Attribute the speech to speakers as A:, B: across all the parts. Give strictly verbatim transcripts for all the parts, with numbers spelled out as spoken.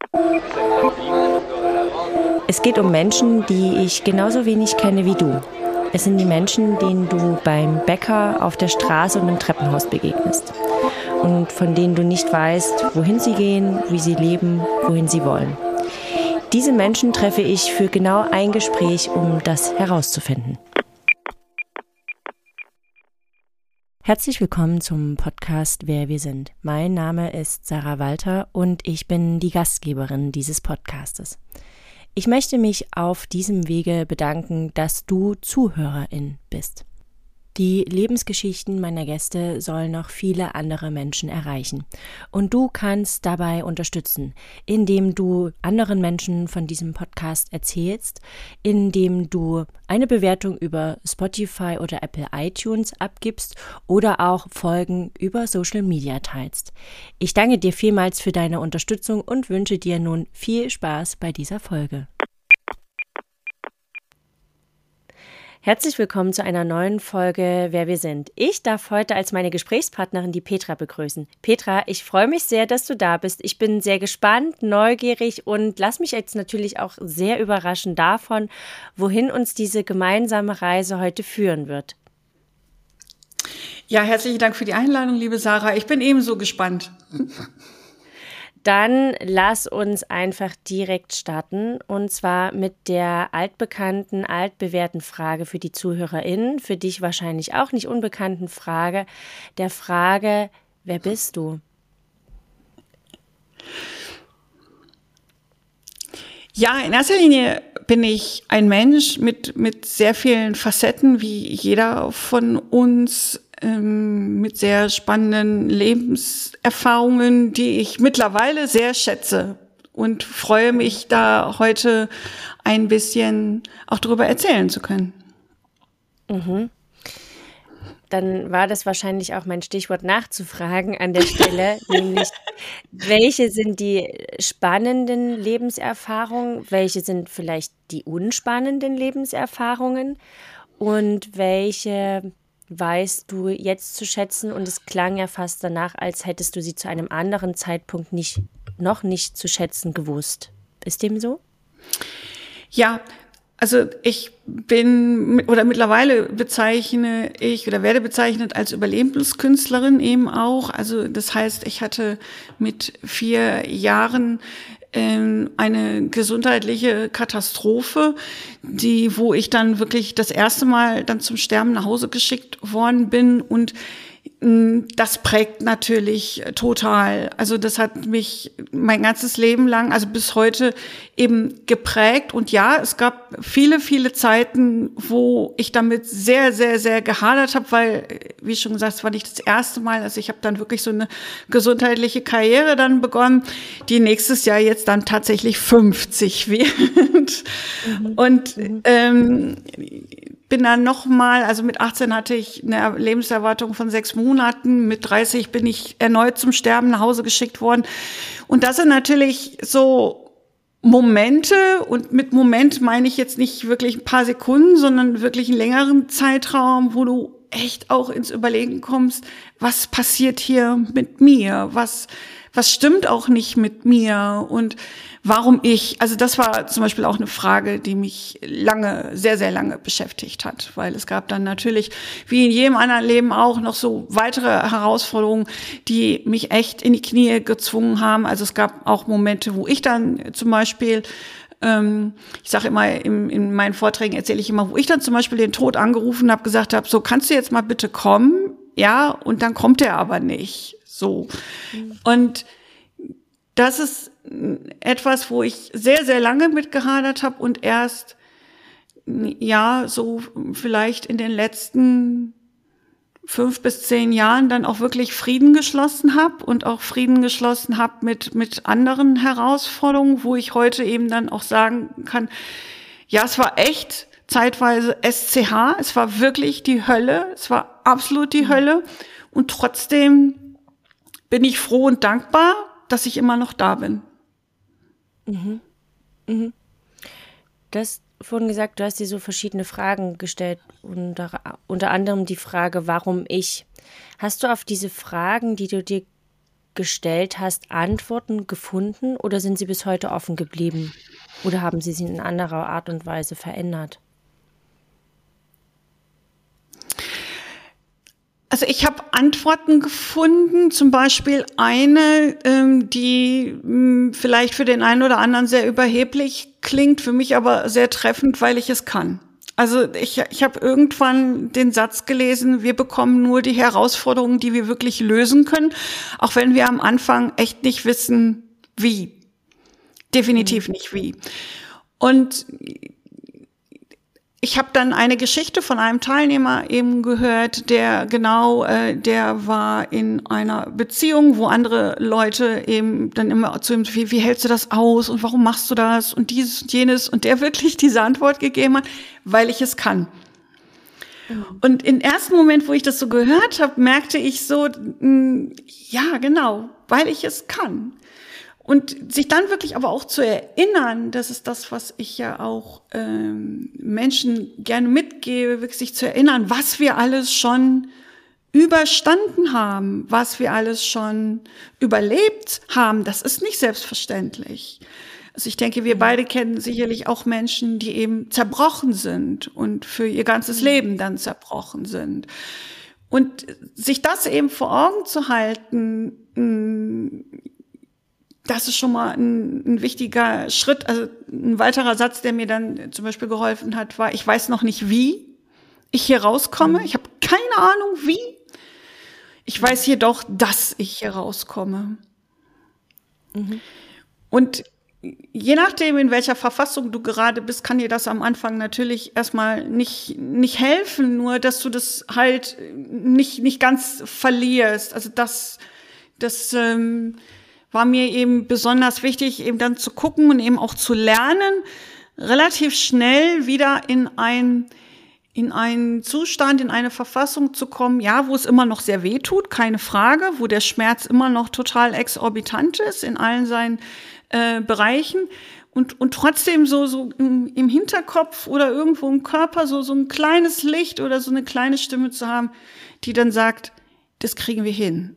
A: Es geht um Menschen, die ich genauso wenig kenne wie du. Es sind die Menschen, denen du beim Bäcker, auf der Straße und im Treppenhaus begegnest. Und von denen du nicht weißt, wohin sie gehen, wie sie leben, wohin sie wollen. Diese Menschen treffe ich für genau ein Gespräch, um das herauszufinden. Herzlich willkommen zum Podcast Wer wir sind. Mein Name ist Sarah Walter und ich bin die Gastgeberin dieses Podcastes. Ich möchte mich auf diesem Wege bedanken, dass du Zuhörerin bist. Die Lebensgeschichten meiner Gäste sollen noch viele andere Menschen erreichen. Und du kannst dabei unterstützen, indem du anderen Menschen von diesem Podcast erzählst, indem du eine Bewertung über Spotify oder Apple iTunes abgibst oder auch Folgen über Social Media teilst. Ich danke dir vielmals für deine Unterstützung und wünsche dir nun viel Spaß bei dieser Folge. Herzlich willkommen zu einer neuen Folge Wer wir sind. Ich darf heute als meine Gesprächspartnerin die Petra begrüßen. Petra, ich freue mich sehr, dass du da bist. Ich bin sehr gespannt, neugierig und lass mich jetzt natürlich auch sehr überraschen davon, wohin uns diese gemeinsame Reise heute führen wird.
B: Ja, herzlichen Dank für die Einladung, liebe Sarah. Ich bin ebenso gespannt.
A: Dann lass uns einfach direkt starten und zwar mit der altbekannten, altbewährten Frage für die ZuhörerInnen, für dich wahrscheinlich auch nicht unbekannten Frage, der Frage, wer bist du?
B: Ja, in erster Linie bin ich ein Mensch mit, mit sehr vielen Facetten, wie jeder von uns, mit sehr spannenden Lebenserfahrungen, die ich mittlerweile sehr schätze und freue mich, da heute ein bisschen auch darüber erzählen zu können.
A: Mhm. Dann war das wahrscheinlich auch mein Stichwort nachzufragen an der Stelle, nämlich welche sind die spannenden Lebenserfahrungen, welche sind vielleicht die unspannenden Lebenserfahrungen und welche weißt du jetzt zu schätzen, und es klang ja fast danach, als hättest du sie zu einem anderen Zeitpunkt nicht, noch nicht zu schätzen gewusst. Ist dem so?
B: Ja, also ich bin oder mittlerweile bezeichne ich oder werde bezeichnet als Überlebenskünstlerin eben auch. Also das heißt, ich hatte mit vier Jahren eine gesundheitliche Katastrophe, die, wo ich dann wirklich das erste Mal dann zum Sterben nach Hause geschickt worden bin, und das prägt natürlich total. Also das hat mich mein ganzes Leben lang, also bis heute eben geprägt. Und ja, es gab viele, viele Zeiten, wo ich damit sehr, sehr, sehr gehadert habe, weil, wie schon gesagt, es war nicht das erste Mal. Also ich habe dann wirklich so eine gesundheitliche Karriere dann begonnen, die nächstes Jahr jetzt dann tatsächlich fünfzig wird. Mhm. Und ähm, bin dann nochmal, also mit achtzehn hatte ich eine Lebenserwartung von sechs Monaten, mit dreißig bin ich erneut zum Sterben nach Hause geschickt worden. Und das sind natürlich so Momente, und mit Moment meine ich jetzt nicht wirklich ein paar Sekunden, sondern wirklich einen längeren Zeitraum, wo du echt auch ins Überlegen kommst, was passiert hier mit mir, was was stimmt auch nicht mit mir und warum ich. Also das war zum Beispiel auch eine Frage, die mich lange, sehr, sehr lange beschäftigt hat, weil es gab dann natürlich, wie in jedem anderen Leben auch, noch so weitere Herausforderungen, die mich echt in die Knie gezwungen haben. Also es gab auch Momente, wo ich dann zum Beispiel, ähm, ich sage immer, in, in meinen Vorträgen erzähle ich immer, wo ich dann zum Beispiel den Tod angerufen habe, gesagt habe, so, kannst du jetzt mal bitte kommen? Ja, und dann kommt er aber nicht. So. Und das ist etwas, wo ich sehr, sehr lange mit gehadert habe und erst, ja, so vielleicht in den letzten fünf bis zehn Jahren dann auch wirklich Frieden geschlossen habe und auch Frieden geschlossen habe mit, mit anderen Herausforderungen, wo ich heute eben dann auch sagen kann, ja, es war echt zeitweise S C H, es war wirklich die Hölle, es war absolut die Hölle, und trotzdem bin ich froh und dankbar, dass ich immer noch da bin.
A: Mhm. Mhm. Du hast vorhin gesagt, du hast dir so verschiedene Fragen gestellt, unter, unter anderem die Frage, warum ich? Hast du auf diese Fragen, die du dir gestellt hast, Antworten gefunden oder sind sie bis heute offen geblieben? Oder haben sie sie in anderer Art und Weise verändert?
B: Also ich habe Antworten gefunden, zum Beispiel eine, ähm, die mh, vielleicht für den einen oder anderen sehr überheblich klingt, für mich aber sehr treffend, weil ich es kann. Also ich, ich habe irgendwann den Satz gelesen, wir bekommen nur die Herausforderungen, die wir wirklich lösen können, auch wenn wir am Anfang echt nicht wissen, wie. Definitiv nicht wie. Und ich habe dann eine Geschichte von einem Teilnehmer eben gehört, der genau, äh, der war in einer Beziehung, wo andere Leute eben dann immer zu ihm, wie, wie hältst du das aus und warum machst du das und dieses und jenes, und der wirklich diese Antwort gegeben hat, weil ich es kann. Mhm. Und im ersten Moment, wo ich das so gehört habe, merkte ich so, mh, ja genau, weil ich es kann. Und sich dann wirklich aber auch zu erinnern, das ist das, was ich ja auch ähm, Menschen gerne mitgebe, wirklich sich zu erinnern, was wir alles schon überstanden haben, was wir alles schon überlebt haben, das ist nicht selbstverständlich. Also ich denke, wir beide kennen sicherlich auch Menschen, die eben zerbrochen sind und für ihr ganzes Leben dann zerbrochen sind. Und sich das eben vor Augen zu halten, mh, das ist schon mal ein, ein wichtiger Schritt. Also ein weiterer Satz, der mir dann zum Beispiel geholfen hat, war, ich weiß noch nicht, wie ich hier rauskomme. Ich habe keine Ahnung, wie. Ich weiß jedoch, dass ich hier rauskomme. Mhm. Und je nachdem, in welcher Verfassung du gerade bist, kann dir das am Anfang natürlich erstmal nicht, nicht helfen, nur dass du das halt nicht, nicht ganz verlierst. Also das, das, ähm, war mir eben besonders wichtig, eben dann zu gucken und eben auch zu lernen, relativ schnell wieder in ein, in einen Zustand, in eine Verfassung zu kommen, ja, wo es immer noch sehr weh tut, keine Frage, wo der Schmerz immer noch total exorbitant ist in allen seinen äh, Bereichen und, und trotzdem so, so im, im Hinterkopf oder irgendwo im Körper so, so ein kleines Licht oder so eine kleine Stimme zu haben, die dann sagt, das kriegen wir hin.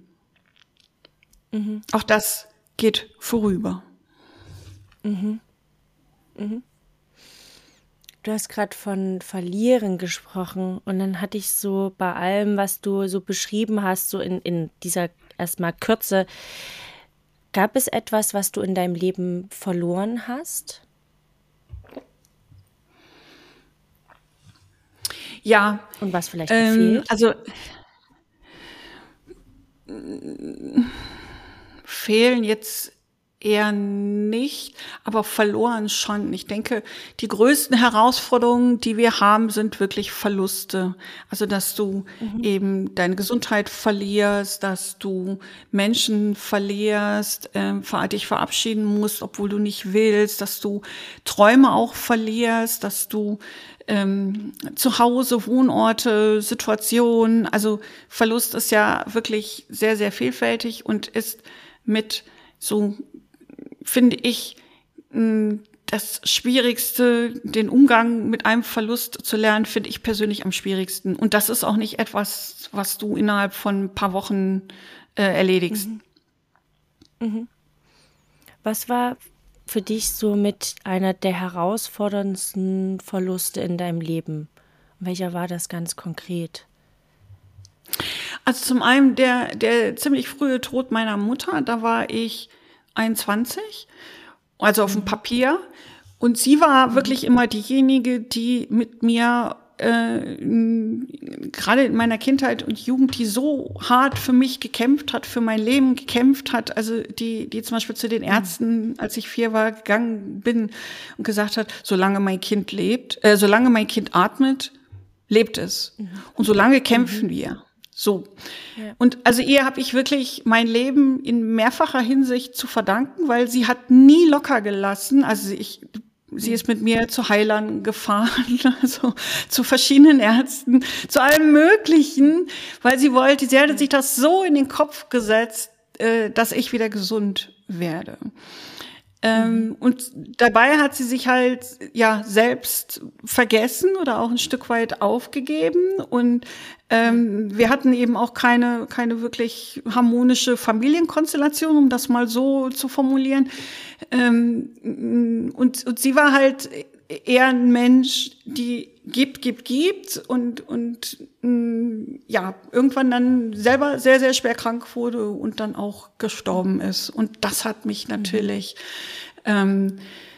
B: Mhm. Auch das geht vorüber.
A: Mhm. Mhm. Du hast gerade von Verlieren gesprochen und dann hatte ich so bei allem, was du so beschrieben hast, so in, in dieser erstmal Kürze, gab es etwas, was du in deinem Leben verloren hast?
B: Ja.
A: Und was vielleicht
B: ähm,
A: gefehlt?
B: Also fehlen jetzt eher nicht, aber verloren schon. Ich denke, die größten Herausforderungen, die wir haben, sind wirklich Verluste. Also, dass du mhm. eben deine Gesundheit verlierst, dass du Menschen verlierst, äh, dich verabschieden musst, obwohl du nicht willst, dass du Träume auch verlierst, dass du ähm, zu Hause, Wohnorte, Situationen, also Verlust ist ja wirklich sehr, sehr vielfältig und ist mit so, finde ich, das Schwierigste, den Umgang mit einem Verlust zu lernen, finde ich persönlich am schwierigsten. Und das ist auch nicht etwas, was du innerhalb von ein paar Wochen äh, erledigst.
A: Mhm. Mhm. Was war für dich so mit einer der herausforderndsten Verluste in deinem Leben? Welcher war das ganz konkret?
B: Also zum einen der, der ziemlich frühe Tod meiner Mutter, da war ich einundzwanzig, also auf dem Papier. Und sie war wirklich immer diejenige, die mit mir äh, gerade in meiner Kindheit und Jugend, die so hart für mich gekämpft hat, für mein Leben gekämpft hat, also die, die zum Beispiel zu den Ärzten, als ich vier war, gegangen bin und gesagt hat, solange mein Kind lebt, äh, solange mein Kind atmet, lebt es. Mhm. Und solange kämpfen mhm. wir. So. Ja. Und also ihr habe ich wirklich mein Leben in mehrfacher Hinsicht zu verdanken, weil sie hat nie locker gelassen. Also ich, sie ist mit mir zu Heilern gefahren, also zu verschiedenen Ärzten, zu allem Möglichen, weil sie wollte, sie hatte sich das so in den Kopf gesetzt, dass ich wieder gesund werde. Ähm, und dabei hat sie sich halt ja selbst vergessen oder auch ein Stück weit aufgegeben. Und ähm, wir hatten eben auch keine keine wirklich harmonische Familienkonstellation, um das mal so zu formulieren. Ähm, und, und sie war halt eher ein Mensch, die gibt, gibt, gibt und und mh, ja irgendwann dann selber sehr, sehr schwer krank wurde und dann auch gestorben ist. Und das hat mich natürlich ähm,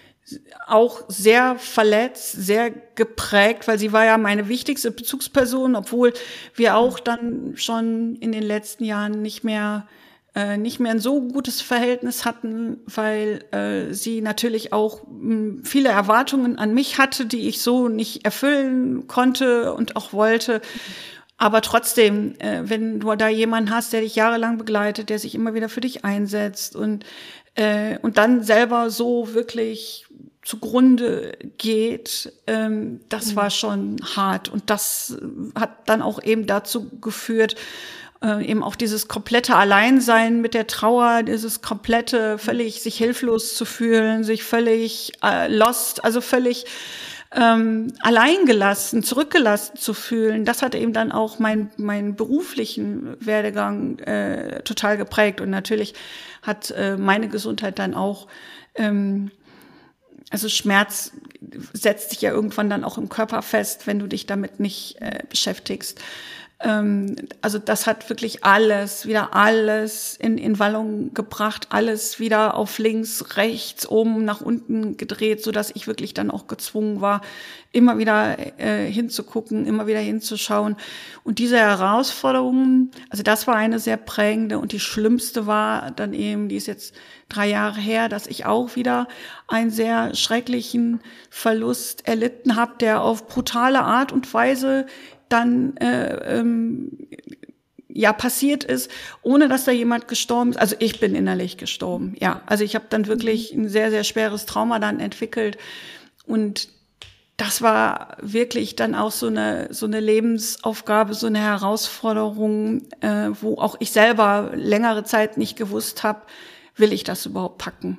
B: auch sehr verletzt, sehr geprägt, weil sie war ja meine wichtigste Bezugsperson, obwohl wir auch dann schon in den letzten Jahren nicht mehr äh, nicht mehr ein so gutes Verhältnis hatten, weil äh, sie natürlich auch mh, viele Erwartungen an mich hatte, die ich so nicht erfüllen konnte und auch wollte. Aber trotzdem, äh, wenn du da jemanden hast, der dich jahrelang begleitet, der sich immer wieder für dich einsetzt und äh, und dann selber so wirklich zugrunde geht, ähm, das mhm. war schon hart. Und das hat dann auch eben dazu geführt, äh, eben auch dieses komplette Alleinsein mit der Trauer, dieses komplette, völlig sich hilflos zu fühlen, sich völlig äh, lost, also völlig ähm, alleingelassen, zurückgelassen zu fühlen. Das hat eben dann auch mein, meinen beruflichen Werdegang äh, total geprägt. Und natürlich hat äh, meine Gesundheit dann auch ähm, Also Schmerz setzt sich ja irgendwann dann auch im Körper fest, wenn du dich damit nicht äh, beschäftigst. Ähm, also das hat wirklich alles, wieder alles in, in Wallung gebracht, alles wieder auf links, rechts, oben, nach unten gedreht, sodass ich wirklich dann auch gezwungen war, immer wieder äh, hinzugucken, immer wieder hinzuschauen. Und diese Herausforderungen, also das war eine sehr prägende, und die schlimmste war dann eben, die ist jetzt drei Jahre her, dass ich auch wieder einen sehr schrecklichen Verlust erlitten habe, der auf brutale Art und Weise dann äh, ähm, ja passiert ist, ohne dass da jemand gestorben ist. Also ich bin innerlich gestorben, ja. Also ich habe dann wirklich ein sehr, sehr schweres Trauma dann entwickelt, und das war wirklich dann auch so eine so eine Lebensaufgabe, so eine Herausforderung, äh, wo auch ich selber längere Zeit nicht gewusst habe, will ich das überhaupt packen?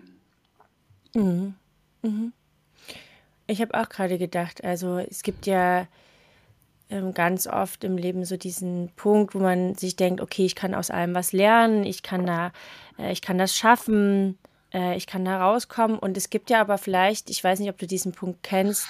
A: Mhm. Mhm. Ich habe auch gerade gedacht, also es gibt ja ähm, ganz oft im Leben so diesen Punkt, wo man sich denkt, okay, ich kann aus allem was lernen, ich kann da, äh, ich kann das schaffen, äh, ich kann da rauskommen. Und es gibt ja aber vielleicht, ich weiß nicht, ob du diesen Punkt kennst,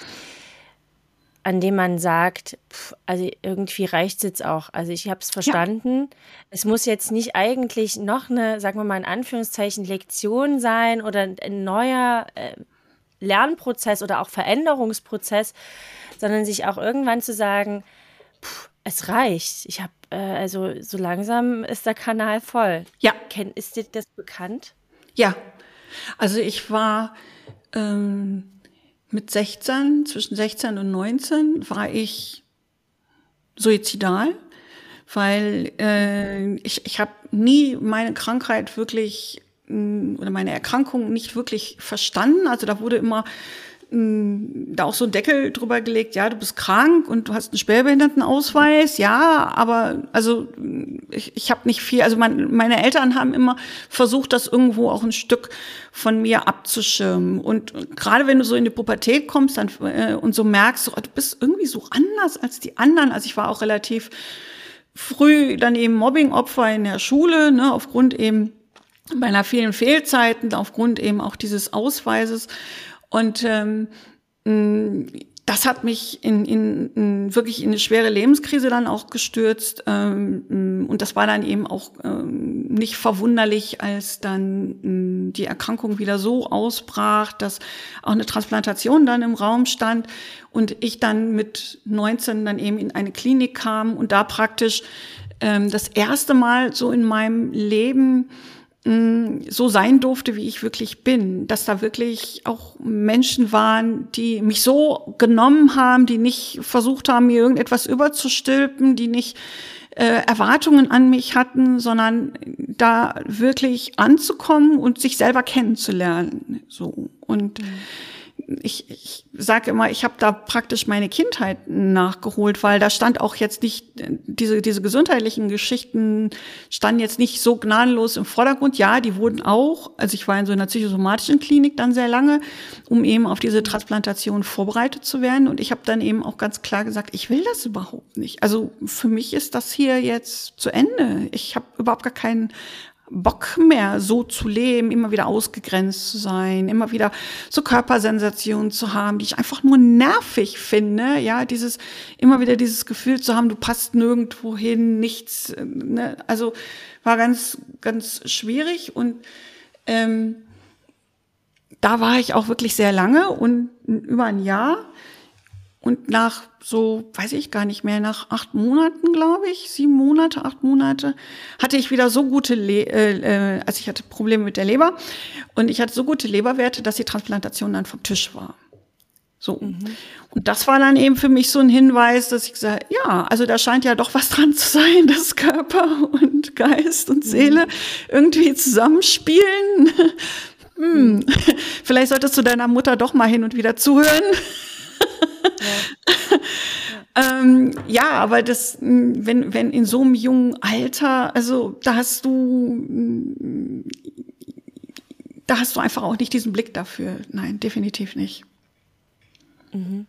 A: an dem man sagt, pff, also irgendwie reicht es jetzt auch. Also ich habe es verstanden. Ja. Es muss jetzt nicht eigentlich noch eine, sagen wir mal in Anführungszeichen, Lektion sein oder ein neuer äh, Lernprozess oder auch Veränderungsprozess, sondern sich auch irgendwann zu sagen, pff, es reicht. Ich habe, äh, also so langsam ist der Kanal voll.
B: Ja.
A: Ken, ist dir das bekannt?
B: Ja. Also ich war ähm mit sechzehn, zwischen sechzehn und neunzehn war ich suizidal, weil äh, ich, ich habe nie meine Krankheit wirklich mh, oder meine Erkrankung nicht wirklich verstanden. Also da wurde immer mh, da auch so ein Deckel drüber gelegt, ja, du bist krank und du hast einen Schwerbehindertenausweis, ja, aber also ich, ich habe nicht viel, also mein, meine Eltern haben immer versucht, das irgendwo auch ein Stück von mir abzuschirmen. Und gerade wenn du so in die Pubertät kommst dann, äh, und so merkst, oh, du bist irgendwie so anders als die anderen. Also ich war auch relativ früh dann eben Mobbing-Opfer in der Schule, ne, aufgrund eben meiner vielen Fehlzeiten, aufgrund eben auch dieses Ausweises. Und ähm, das hat mich in, in, in wirklich in eine schwere Lebenskrise dann auch gestürzt. Ähm, und das war dann eben auch ähm, nicht verwunderlich, als dann ähm, die Erkrankung wieder so ausbrach, dass auch eine Transplantation dann im Raum stand und ich dann mit neunzehn dann eben in eine Klinik kam und da praktisch ähm, das erste Mal so in meinem Leben so sein durfte, wie ich wirklich bin, dass da wirklich auch Menschen waren, die mich so genommen haben, die nicht versucht haben, mir irgendetwas überzustülpen, die nicht äh, Erwartungen an mich hatten, sondern da wirklich anzukommen und sich selber kennenzulernen. So. Und mhm. ich, ich sage immer, ich habe da praktisch meine Kindheit nachgeholt, weil da stand auch jetzt nicht, diese, diese gesundheitlichen Geschichten standen jetzt nicht so gnadenlos im Vordergrund. Ja, die wurden auch, also ich war in so einer psychosomatischen Klinik dann sehr lange, um eben auf diese Transplantation vorbereitet zu werden. Und ich habe dann eben auch ganz klar gesagt, ich will das überhaupt nicht. Also für mich ist das hier jetzt zu Ende. Ich habe überhaupt gar keinen Bock mehr, so zu leben, immer wieder ausgegrenzt zu sein, immer wieder so Körpersensationen zu haben, die ich einfach nur nervig finde, ja, dieses, immer wieder dieses Gefühl zu haben, du passt nirgendwo hin, nichts, ne? Also war ganz, ganz schwierig und ähm, da war ich auch wirklich sehr lange und über ein Jahr. Und nach so, weiß ich gar nicht mehr, nach acht Monaten, glaube ich, sieben Monate, acht Monate, hatte ich wieder so gute, Le- äh, also ich hatte Probleme mit der Leber und ich hatte so gute Leberwerte, dass die Transplantation dann vom Tisch war. So. Mhm. Und das war dann eben für mich so ein Hinweis, dass ich gesagt habe, ja, also da scheint ja doch was dran zu sein, dass Körper und Geist und Seele mhm. irgendwie zusammenspielen. hm. Mhm. Vielleicht solltest du deiner Mutter doch mal hin und wieder zuhören. Ja. Ja. ähm, ja, aber das, wenn, wenn in so einem jungen Alter, also da hast du, da hast du einfach auch nicht diesen Blick dafür. Nein, definitiv nicht.
A: Mhm.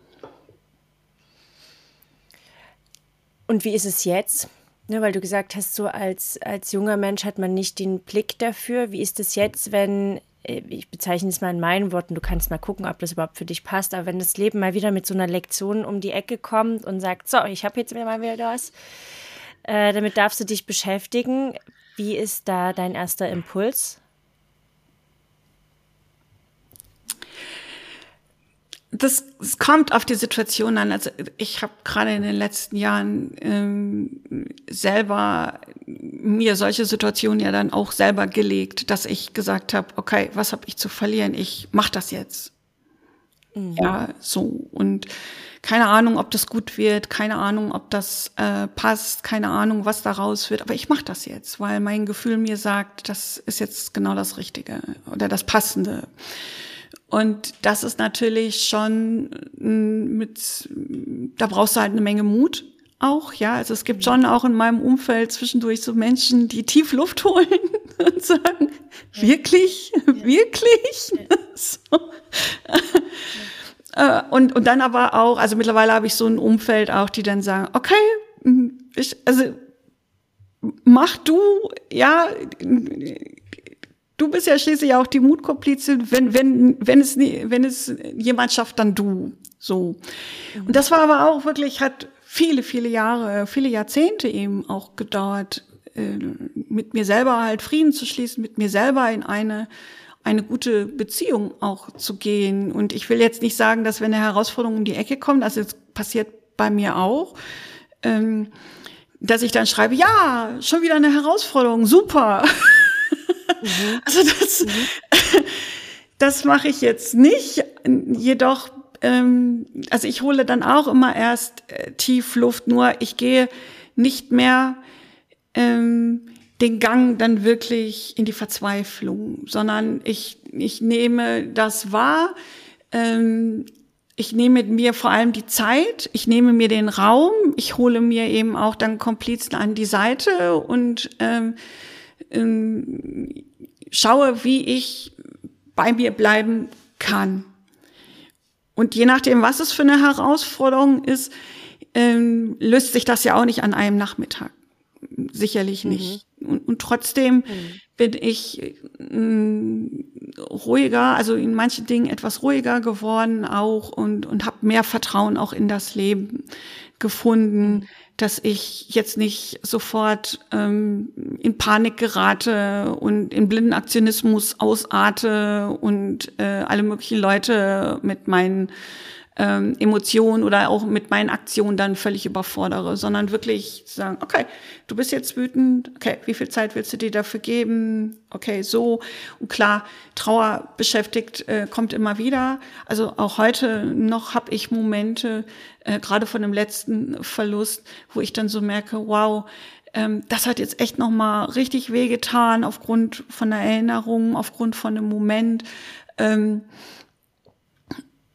A: Und wie ist es jetzt? Ne, weil du gesagt hast, so als, als junger Mensch hat man nicht den Blick dafür. Wie ist es jetzt, wenn, ich bezeichne es mal in meinen Worten, du kannst mal gucken, ob das überhaupt für dich passt, aber wenn das Leben mal wieder mit so einer Lektion um die Ecke kommt und sagt, so, ich habe jetzt mal wieder was, äh, damit darfst du dich beschäftigen. Wie ist da dein erster Impuls?
B: Das, das kommt auf die Situation an. Also ich habe gerade in den letzten Jahren ähm, selber mir solche Situationen ja dann auch selber gelegt, dass ich gesagt habe, okay, was habe ich zu verlieren? Ich mache das jetzt. Mhm. Ja, so. Und keine Ahnung, ob das gut wird, keine Ahnung, ob das äh, passt, keine Ahnung, was daraus wird. Aber ich mache das jetzt, weil mein Gefühl mir sagt, das ist jetzt genau das Richtige oder das Passende. Und das ist natürlich schon mit, da brauchst du halt eine Menge Mut auch, ja. Also es gibt schon auch in meinem Umfeld zwischendurch so Menschen, die tief Luft holen und sagen, ja. wirklich, ja. wirklich? Ja. So. Ja. Und, und dann aber auch, also mittlerweile habe ich so ein Umfeld auch, die dann sagen, okay, ich, also mach du, ja, du bist ja schließlich auch die Mutkomplizin, wenn, wenn, wenn es, wenn es jemand schafft, dann du, so. Mhm. Und das war aber auch wirklich, hat viele, viele Jahre, viele Jahrzehnte eben auch gedauert, äh, mit mir selber halt Frieden zu schließen, mit mir selber in eine, eine gute Beziehung auch zu gehen. Und ich will jetzt nicht sagen, dass wenn eine Herausforderung um die Ecke kommt, also das passiert bei mir auch, ähm, dass ich dann schreibe, ja, schon wieder eine Herausforderung, super. Mhm. Also das, mhm. das mache ich jetzt nicht. Jedoch, ähm, also ich hole dann auch immer erst äh, tief Luft. Nur ich gehe nicht mehr ähm, den Gang dann wirklich in die Verzweiflung, sondern ich ich nehme das wahr. Ähm, ich nehme mir vor allem die Zeit. Ich nehme mir den Raum. Ich hole mir eben auch dann Komplizen an die Seite und ähm, ähm, schaue, wie ich bei mir bleiben kann. Und je nachdem, was es für eine Herausforderung ist, ähm, löst sich das ja auch nicht an einem Nachmittag. Sicherlich nicht. Mhm. Und, und trotzdem mhm. bin ich ähm, ruhiger, also in manchen Dingen etwas ruhiger geworden auch und, und habe mehr Vertrauen auch in das Leben gefunden, mhm. dass ich jetzt nicht sofort ähm, in Panik gerate und in blinden Aktionismus ausarte und äh, alle möglichen Leute mit meinen ähm, Emotionen oder auch mit meinen Aktionen dann völlig überfordere, sondern wirklich sagen, okay, du bist jetzt wütend, okay, wie viel Zeit willst du dir dafür geben? Okay, so. Und klar, Trauer beschäftigt, äh, kommt immer wieder. Also auch heute noch habe ich Momente, äh, gerade von dem letzten Verlust, wo ich dann so merke, wow, ähm, das hat jetzt echt nochmal richtig wehgetan aufgrund von einer Erinnerung, aufgrund von einem Moment. Ähm,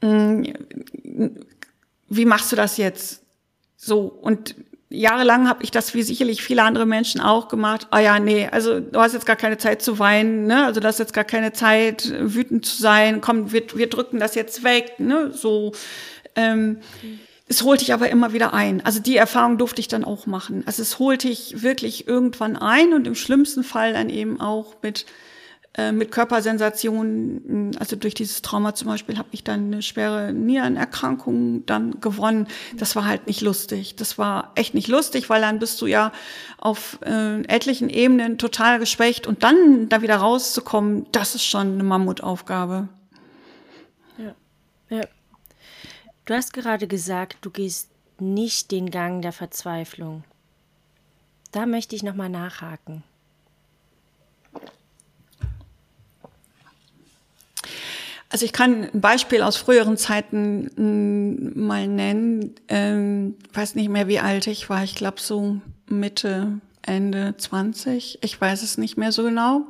B: wie machst du das jetzt? So, und jahrelang habe ich das wie sicherlich viele andere Menschen auch gemacht. Ah ja, nee, also du hast jetzt gar keine Zeit zu weinen, ne? Also du hast jetzt gar keine Zeit, wütend zu sein. Komm, wir, wir drücken das jetzt weg, ne? So, ähm, mhm. Es holt dich aber immer wieder ein. Also die Erfahrung durfte ich dann auch machen. Also es holt dich wirklich irgendwann ein und im schlimmsten Fall dann eben auch mit äh, mit Körpersensationen. Also durch dieses Trauma zum Beispiel habe ich dann eine schwere Nierenerkrankung dann gewonnen. Das war halt nicht lustig. Das war echt nicht lustig, weil dann bist du ja auf äh, etlichen Ebenen total geschwächt und dann da wieder rauszukommen, das ist schon eine Mammutaufgabe.
A: Ja, ja. Du hast gerade gesagt, du gehst nicht den Gang der Verzweiflung. Da möchte ich nochmal nachhaken.
B: Also ich kann ein Beispiel aus früheren Zeiten m, mal nennen. Ähm, weiß nicht mehr, wie alt ich war. Ich glaube so Mitte, Ende zwanzig. Ich weiß es nicht mehr so genau.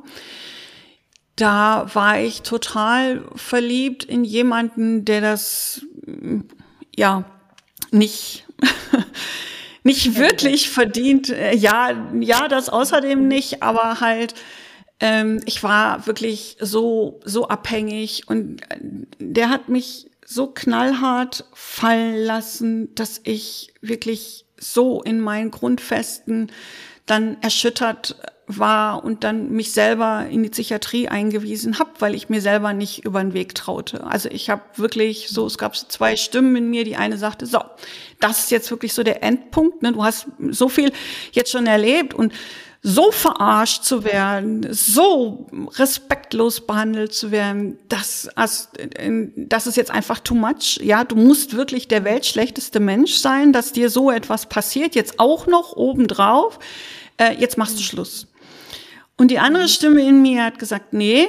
B: Da war ich total verliebt in jemanden, der das ja nicht nicht wirklich verdient. Ja, ja, das außerdem nicht, aber halt ähm, ich war wirklich so so abhängig und der hat mich so knallhart fallen lassen, dass ich wirklich so in meinen Grundfesten dann erschüttert war und dann mich selber in die Psychiatrie eingewiesen habe, weil ich mir selber nicht über den Weg traute. Also ich habe wirklich so, es gab so zwei Stimmen in mir. Die eine sagte, so, das ist jetzt wirklich so der Endpunkt. Ne? Du hast so viel jetzt schon erlebt und so verarscht zu werden, so respektlos behandelt zu werden, das, das ist jetzt einfach too much. Ja, du musst wirklich der weltschlechteste Mensch sein, dass dir so etwas passiert, jetzt auch noch obendrauf. Äh, jetzt machst du Schluss. Und die andere Stimme in mir hat gesagt, nee,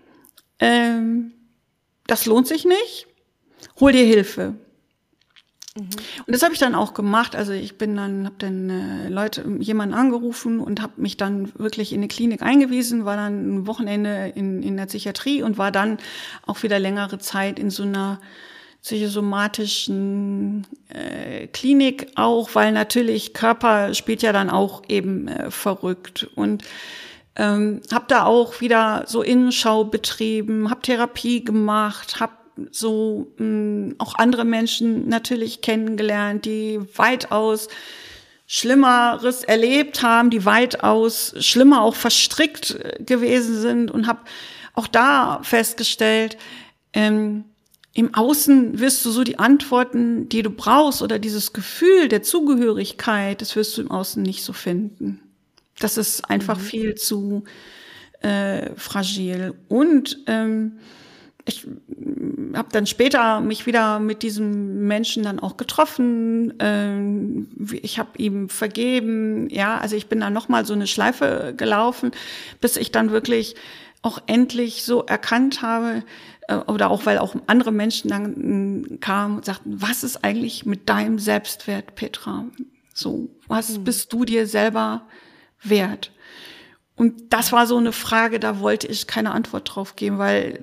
B: ähm, das lohnt sich nicht, hol dir Hilfe. Mhm. Und das habe ich dann auch gemacht. Also ich bin dann, habe dann äh, Leute, jemanden angerufen und habe mich dann wirklich in eine Klinik eingewiesen, war dann ein Wochenende in, in der Psychiatrie und war dann auch wieder längere Zeit in so einer psychosomatischen äh, Klinik auch, weil natürlich Körper spielt ja dann auch eben äh, verrückt und ähm, habe da auch wieder so Innenschau betrieben, habe Therapie gemacht, habe so mh, auch andere Menschen natürlich kennengelernt, die weitaus Schlimmeres erlebt haben, die weitaus schlimmer auch verstrickt gewesen sind und habe auch da festgestellt, ähm, im Außen wirst du so die Antworten, die du brauchst oder dieses Gefühl der Zugehörigkeit, das wirst du im Außen nicht so finden. Das ist einfach mhm. viel zu äh, fragil. Und ähm, ich habe dann später mich wieder mit diesem Menschen dann auch getroffen. Ähm, ich habe ihm vergeben. Ja, also ich bin dann noch mal so eine Schleife gelaufen, bis ich dann wirklich auch endlich so erkannt habe, äh, oder auch weil auch andere Menschen dann äh, kamen und sagten, was ist eigentlich mit deinem Selbstwert, Petra? So, was mhm. bist du dir selber wert? Und das war so eine Frage, da wollte ich keine Antwort drauf geben, weil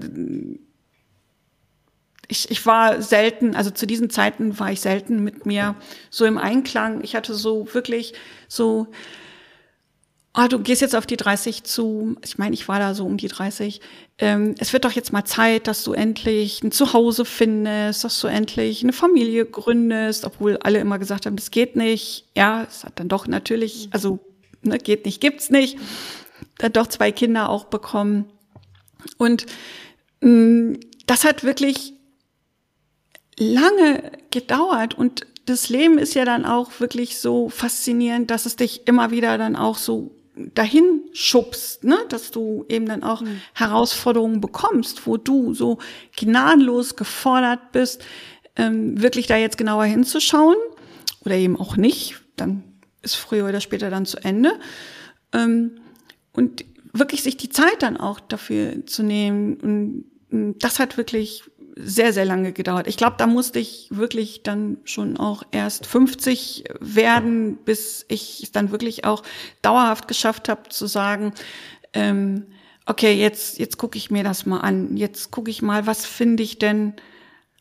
B: ich, ich war selten, also zu diesen Zeiten war ich selten mit mir so im Einklang. Ich hatte so wirklich so, ah, du gehst jetzt auf die dreißig zu. Ich meine, ich war da so um die dreißig. Ähm, es wird doch jetzt mal Zeit, dass du endlich ein Zuhause findest, dass du endlich eine Familie gründest, obwohl alle immer gesagt haben, das geht nicht. Ja, es hat dann doch natürlich, also ne, geht nicht, gibt's nicht. Dann doch zwei Kinder auch bekommen. Und mh, das hat wirklich lange gedauert und das Leben ist ja dann auch wirklich so faszinierend, dass es dich immer wieder dann auch so dahin schubst, ne, dass du eben dann auch mhm. Herausforderungen bekommst, wo du so gnadenlos gefordert bist, ähm, wirklich da jetzt genauer hinzuschauen oder eben auch nicht, dann ist früher oder später dann zu Ende, ähm, und wirklich sich die Zeit dann auch dafür zu nehmen und, und das hat wirklich sehr, sehr lange gedauert. Ich glaube, da musste ich wirklich dann schon auch erst fünfzig werden, bis ich es dann wirklich auch dauerhaft geschafft habe zu sagen, ähm, okay, jetzt jetzt gucke ich mir das mal an. Jetzt gucke ich mal, was finde ich denn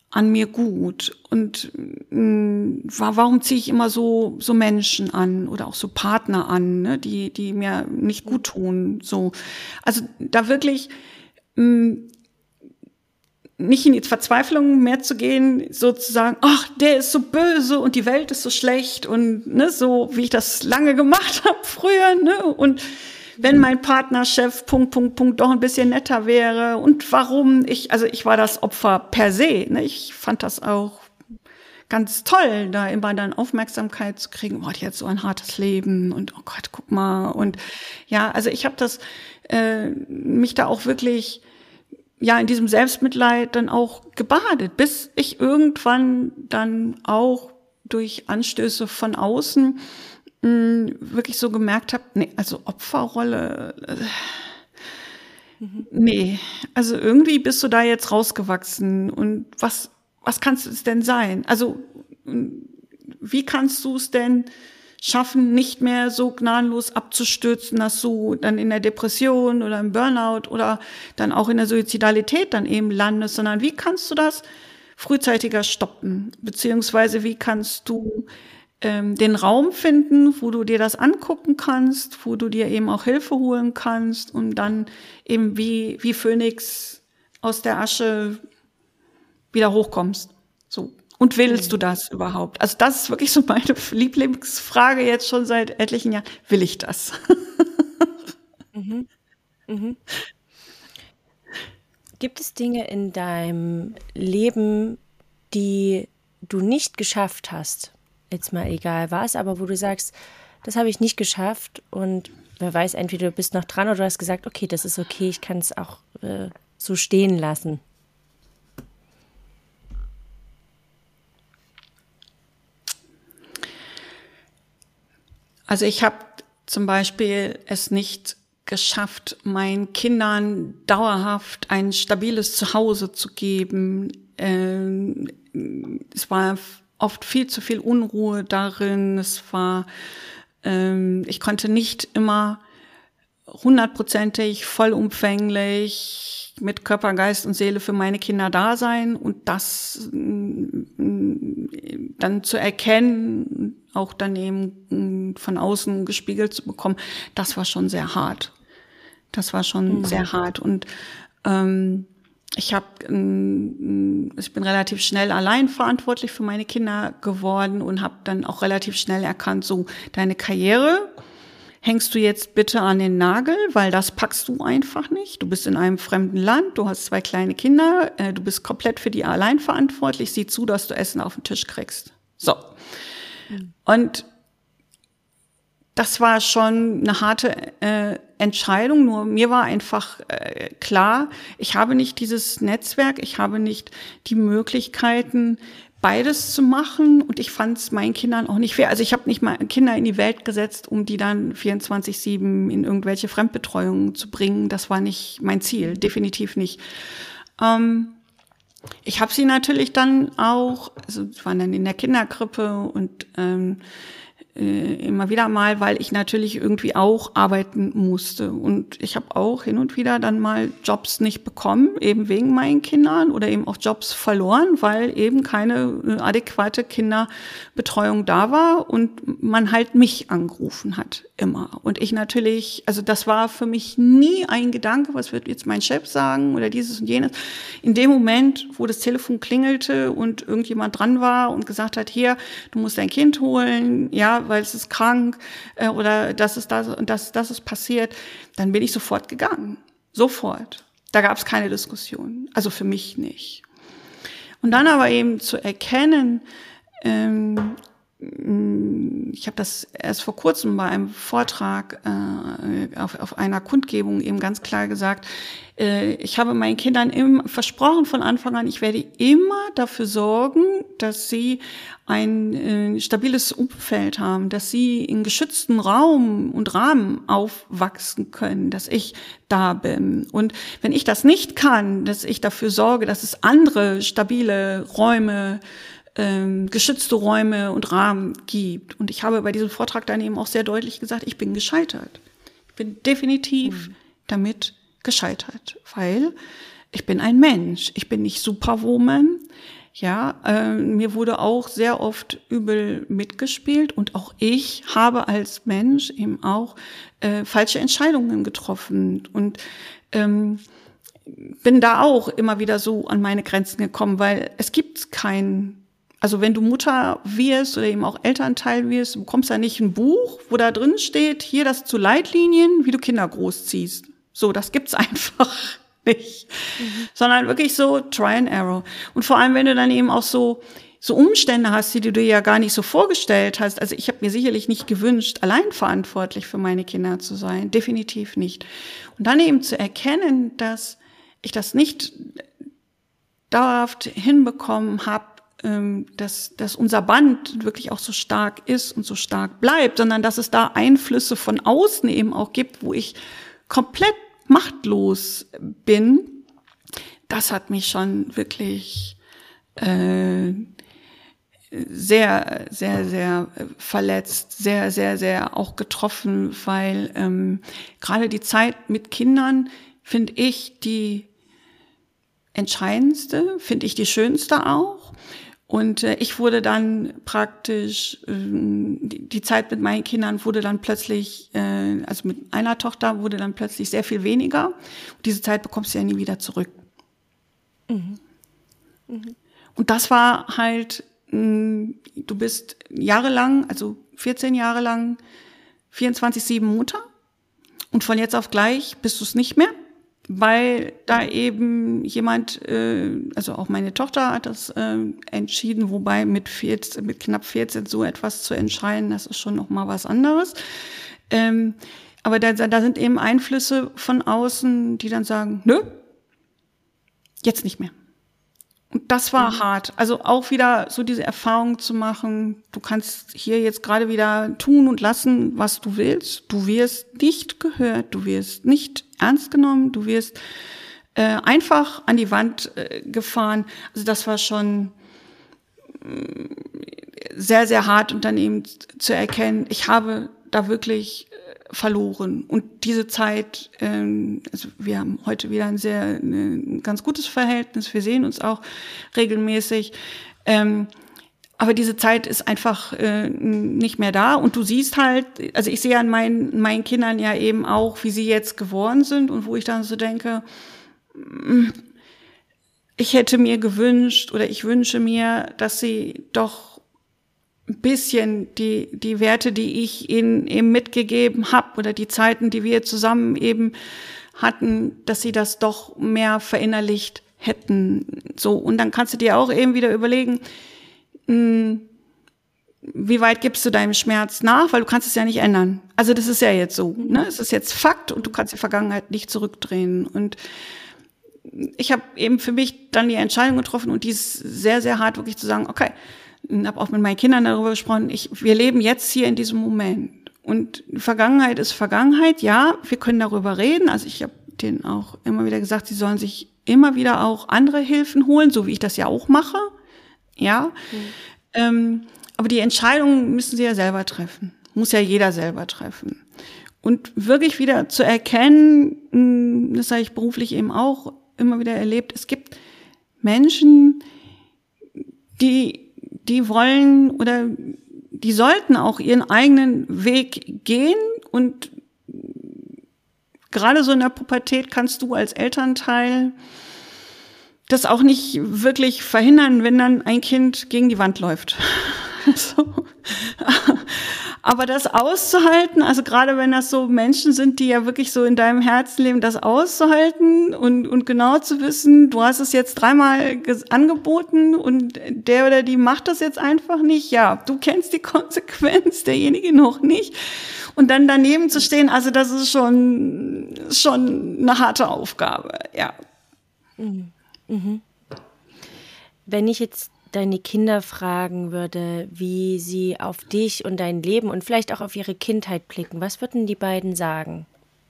B: an mir gut? Und mh, warum ziehe ich immer so so Menschen an oder auch so Partner an, ne, die die mir nicht gut tun? So, also da wirklich mh, nicht in die Verzweiflung mehr zu gehen, sozusagen, ach, der ist so böse und die Welt ist so schlecht und ne, so wie ich das lange gemacht habe früher, ne, und wenn mein Partner, Chef, Punkt, Punkt, Punkt, doch ein bisschen netter wäre und warum ich, also ich war das Opfer per se, ne, ich fand das auch ganz toll, da immer dann Aufmerksamkeit zu kriegen, oh, die hat so ein hartes Leben und oh Gott, guck mal und ja, also ich habe das, äh, mich da auch wirklich ja, in diesem Selbstmitleid dann auch gebadet, bis ich irgendwann dann auch durch Anstöße von außen mh, wirklich so gemerkt habe, nee, also Opferrolle, äh, mhm. nee, also irgendwie bist du da jetzt rausgewachsen und was, was kannst es denn sein? Also, wie kannst du es denn schaffen, nicht mehr so gnadenlos abzustürzen, dass du dann in der Depression oder im Burnout oder dann auch in der Suizidalität dann eben landest, sondern wie kannst du das frühzeitiger stoppen? Beziehungsweise wie kannst du ähm, den Raum finden, wo du dir das angucken kannst, wo du dir eben auch Hilfe holen kannst und dann eben wie, wie Phönix aus der Asche wieder hochkommst. So. Und willst du das überhaupt? Also das ist wirklich so meine Lieblingsfrage jetzt schon seit etlichen Jahren. Will ich das?
A: Mhm. Mhm. Gibt es Dinge in deinem Leben, die du nicht geschafft hast? Jetzt mal egal was, aber wo du sagst, das habe ich nicht geschafft und wer weiß, entweder du bist noch dran oder du hast gesagt, okay, das ist okay, ich kann es auch äh, so stehen lassen.
B: Also ich habe zum Beispiel es nicht geschafft, meinen Kindern dauerhaft ein stabiles Zuhause zu geben. Ähm, es war oft viel zu viel Unruhe darin. Es war, ähm, ich konnte nicht immer hundertprozentig, vollumfänglich mit Körper, Geist und Seele für meine Kinder da sein und das dann zu erkennen, auch dann eben von außen gespiegelt zu bekommen, das war schon sehr hart. Das war schon mhm. sehr hart. Und ähm, ich habe, ich bin relativ schnell allein verantwortlich für meine Kinder geworden und habe dann auch relativ schnell erkannt, so deine Karriere hängst du jetzt bitte an den Nagel, weil das packst du einfach nicht. Du bist in einem fremden Land, du hast zwei kleine Kinder, äh, du bist komplett für die allein verantwortlich. Sieh zu, dass du Essen auf den Tisch kriegst. So. Mhm. Und das war schon eine harte äh, Entscheidung, nur mir war einfach äh, klar, ich habe nicht dieses Netzwerk, ich habe nicht die Möglichkeiten, beides zu machen und ich fand es meinen Kindern auch nicht fair. Also ich habe nicht mal Kinder in die Welt gesetzt, um die dann vierundzwanzig sieben in irgendwelche Fremdbetreuungen zu bringen. Das war nicht mein Ziel, definitiv nicht. Ähm, ich habe sie natürlich dann auch, also sie waren dann in der Kinderkrippe und ähm, immer wieder mal, weil ich natürlich irgendwie auch arbeiten musste. Und ich habe auch hin und wieder dann mal Jobs nicht bekommen, eben wegen meinen Kindern oder eben auch Jobs verloren, weil eben keine adäquate Kinderbetreuung da war und man halt mich angerufen hat, immer. Und ich natürlich, also das war für mich nie ein Gedanke, was wird jetzt mein Chef sagen oder dieses und jenes. In dem Moment, wo das Telefon klingelte und irgendjemand dran war und gesagt hat, hier, du musst dein Kind holen, ja, weil es ist krank äh, oder das ist das und das, das ist passiert, dann bin ich sofort gegangen. Sofort. Da gab es keine Diskussion. Also für mich nicht. Und dann aber eben zu erkennen, ähm, ich habe das erst vor kurzem bei einem Vortrag äh, auf, auf einer Kundgebung eben ganz klar gesagt, äh, ich habe meinen Kindern immer versprochen von Anfang an, ich werde immer dafür sorgen, dass sie ein äh, stabiles Umfeld haben, dass sie in geschützten Raum und Rahmen aufwachsen können, dass ich da bin. Und wenn ich das nicht kann, dass ich dafür sorge, dass es andere stabile Räume, ähm, geschützte Räume und Rahmen gibt. Und ich habe bei diesem Vortrag dann eben auch sehr deutlich gesagt, ich bin gescheitert. Ich bin definitiv mhm. damit gescheitert, weil ich bin ein Mensch. Ich bin nicht Superwoman. Ja, äh, mir wurde auch sehr oft übel mitgespielt und auch ich habe als Mensch eben auch äh, falsche Entscheidungen getroffen und ähm, bin da auch immer wieder so an meine Grenzen gekommen, weil es gibt kein, also wenn du Mutter wirst oder eben auch Elternteil wirst, du bekommst ja nicht ein Buch, wo da drin steht, hier das zu Leitlinien, wie du Kinder großziehst. So, das gibt's einfach nicht, mhm. sondern wirklich so Try and Error. Und vor allem, wenn du dann eben auch so so Umstände hast, die du dir ja gar nicht so vorgestellt hast. Also ich habe mir sicherlich nicht gewünscht, allein verantwortlich für meine Kinder zu sein, definitiv nicht. Und dann eben zu erkennen, dass ich das nicht dauerhaft hinbekommen habe, ähm, dass dass unser Band wirklich auch so stark ist und so stark bleibt, sondern dass es da Einflüsse von außen eben auch gibt, wo ich komplett machtlos bin, das hat mich schon wirklich äh, sehr, sehr, sehr verletzt, sehr, sehr, sehr auch getroffen, weil ähm, gerade die Zeit mit Kindern finde ich die entscheidendste, finde ich die schönste auch. Und äh, ich wurde dann praktisch, äh, die, die Zeit mit meinen Kindern wurde dann plötzlich, äh, also mit einer Tochter wurde dann plötzlich sehr viel weniger. Und diese Zeit bekommst du ja nie wieder zurück. Mhm. Mhm. Und das war halt, mh, du bist jahrelang, also vierzehn Jahre lang, vierundzwanzig sieben Mutter. Und von jetzt auf gleich bist du es nicht mehr. Weil da eben jemand, äh, also auch meine Tochter hat das äh, entschieden, wobei mit vierzehn, mit knapp vierzehn so etwas zu entscheiden, das ist schon noch mal was anderes. Ähm, aber da, da sind eben Einflüsse von außen, die dann sagen, nö, jetzt nicht mehr. Und das war mhm. hart. Also auch wieder so diese Erfahrung zu machen, du kannst hier jetzt gerade wieder tun und lassen, was du willst. Du wirst nicht gehört, du wirst nicht ernst genommen, du wirst äh, einfach an die Wand äh, gefahren. Also das war schon äh, sehr, sehr hart und dann eben zu erkennen, ich habe da wirklich verloren. Und diese Zeit, ähm, also wir haben heute wieder ein sehr, ein ganz gutes Verhältnis, wir sehen uns auch regelmäßig, ähm, aber diese Zeit ist einfach äh, nicht mehr da und du siehst halt, also ich sehe an meinen, meinen Kindern ja eben auch, wie sie jetzt geworden sind und wo ich dann so denke, ich hätte mir gewünscht oder ich wünsche mir, dass sie doch ein bisschen die die Werte, die ich ihnen eben mitgegeben habe oder die Zeiten, die wir zusammen eben hatten, dass sie das doch mehr verinnerlicht hätten. So, und dann kannst du dir auch eben wieder überlegen, mh, wie weit gibst du deinem Schmerz nach, weil du kannst es ja nicht ändern. Also das ist ja jetzt so, ne? Es ist jetzt Fakt und du kannst die Vergangenheit nicht zurückdrehen. Und ich habe eben für mich dann die Entscheidung getroffen und die ist sehr, sehr hart, wirklich zu sagen, okay, ich habe auch mit meinen Kindern darüber gesprochen, ich, wir leben jetzt hier in diesem Moment. Und die Vergangenheit ist Vergangenheit, ja, wir können darüber reden. Also ich habe denen auch immer wieder gesagt, sie sollen sich immer wieder auch andere Hilfen holen, so wie ich das ja auch mache. Ja, mhm. ähm, aber die Entscheidungen müssen sie ja selber treffen. Muss ja jeder selber treffen. Und wirklich wieder zu erkennen, das habe ich beruflich eben auch immer wieder erlebt, es gibt Menschen, die die wollen oder die sollten auch ihren eigenen Weg gehen und gerade so in der Pubertät kannst du als Elternteil das auch nicht wirklich verhindern, wenn dann ein Kind gegen die Wand läuft. So. Aber das auszuhalten, also gerade wenn das so Menschen sind, die ja wirklich so in deinem Herzen leben, das auszuhalten und, und genau zu wissen, du hast es jetzt dreimal angeboten und der oder die macht das jetzt einfach nicht. Ja, du kennst die Konsequenz, derjenige noch nicht. Und dann daneben zu stehen, also das ist schon, schon eine harte Aufgabe, ja.
A: Mhm. Mhm. Wenn ich jetzt deine Kinder fragen würde, wie sie auf dich und dein Leben und vielleicht auch auf ihre Kindheit blicken, was würden die beiden sagen?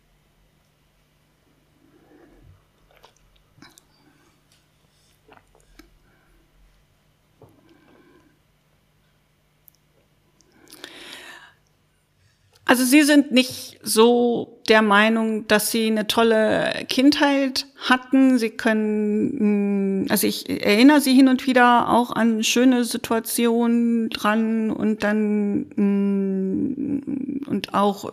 B: Also sie sind nicht so der Meinung, dass sie eine tolle Kindheit hatten. Sie können also ich erinnere sie hin und wieder auch an schöne Situationen dran und dann und auch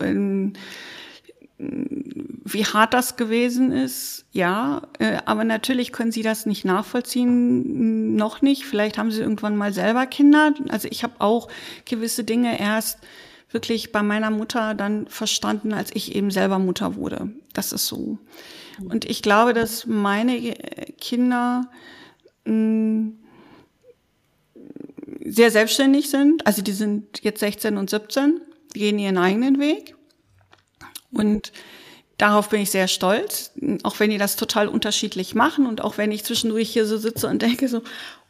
B: wie hart das gewesen ist, ja, aber natürlich können sie das nicht nachvollziehen, noch nicht. Vielleicht haben sie irgendwann mal selber Kinder. Also ich habe auch gewisse Dinge erst wirklich bei meiner Mutter dann verstanden, als ich eben selber Mutter wurde. Das ist so. Und ich glaube, dass meine Kinder mh, sehr selbstständig sind. Also die sind jetzt sechzehn und siebzehn, die gehen ihren eigenen Weg. Und darauf bin ich sehr stolz, auch wenn die das total unterschiedlich machen und auch wenn ich zwischendurch hier so sitze und denke so,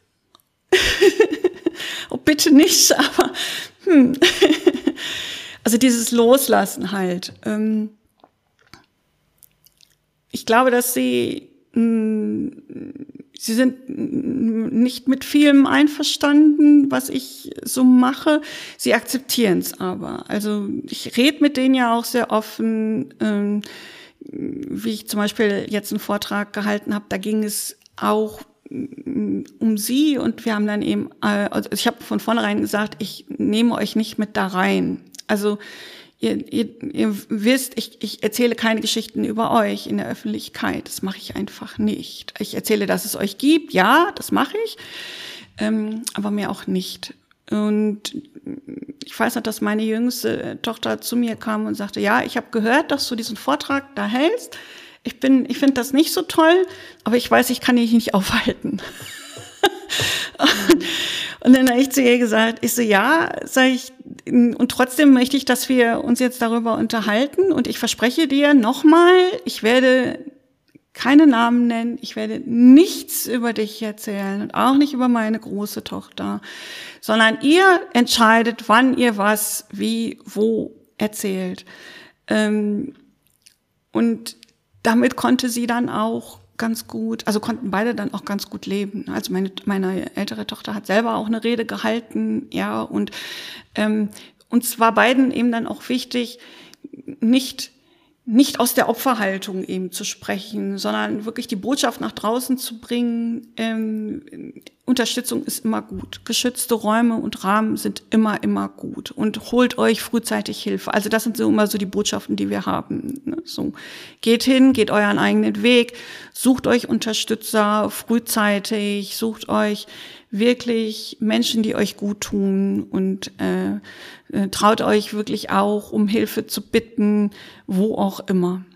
B: oh bitte nicht, aber hm. Also dieses Loslassen halt. Ich glaube, dass sie, sie sind nicht mit vielem einverstanden, was ich so mache. Sie akzeptieren es aber. Also ich rede mit denen ja auch sehr offen. Wie ich zum Beispiel jetzt einen Vortrag gehalten habe, da ging es auch um sie und wir haben dann eben, also ich habe von vornherein gesagt, ich nehme euch nicht mit da rein. Also ihr, ihr, ihr wisst, ich, ich erzähle keine Geschichten über euch in der Öffentlichkeit. Das mache ich einfach nicht. Ich erzähle, dass es euch gibt, ja, das mache ich, ähm, aber mehr auch nicht. Und ich weiß noch, dass meine jüngste Tochter zu mir kam und sagte, ja, ich habe gehört, dass du diesen Vortrag da hältst. Ich bin, ich finde das nicht so toll, aber ich weiß, ich kann dich nicht aufhalten. Und dann habe ich zu ihr gesagt, ich so, ja, sag ich, und trotzdem möchte ich, dass wir uns jetzt darüber unterhalten und ich verspreche dir nochmal, ich werde keine Namen nennen, ich werde nichts über dich erzählen und auch nicht über meine große Tochter, sondern ihr entscheidet, wann ihr was, wie, wo erzählt. Und damit konnte sie dann auch ganz gut, also konnten beide dann auch ganz gut leben. Also meine, meine ältere Tochter hat selber auch eine Rede gehalten, ja, und ähm, uns war beiden eben dann auch wichtig, nicht nicht aus der Opferhaltung eben zu sprechen, sondern wirklich die Botschaft nach draußen zu bringen. Ähm, Unterstützung ist immer gut. Geschützte Räume und Rahmen sind immer, immer gut. Und holt euch frühzeitig Hilfe. Also das sind so immer so die Botschaften, die wir haben. Ne? So, geht hin, geht euren eigenen Weg, sucht euch Unterstützer frühzeitig, sucht euch wirklich Menschen, die euch gut tun und äh, äh, traut euch wirklich auch, um Hilfe zu bitten, wo auch immer.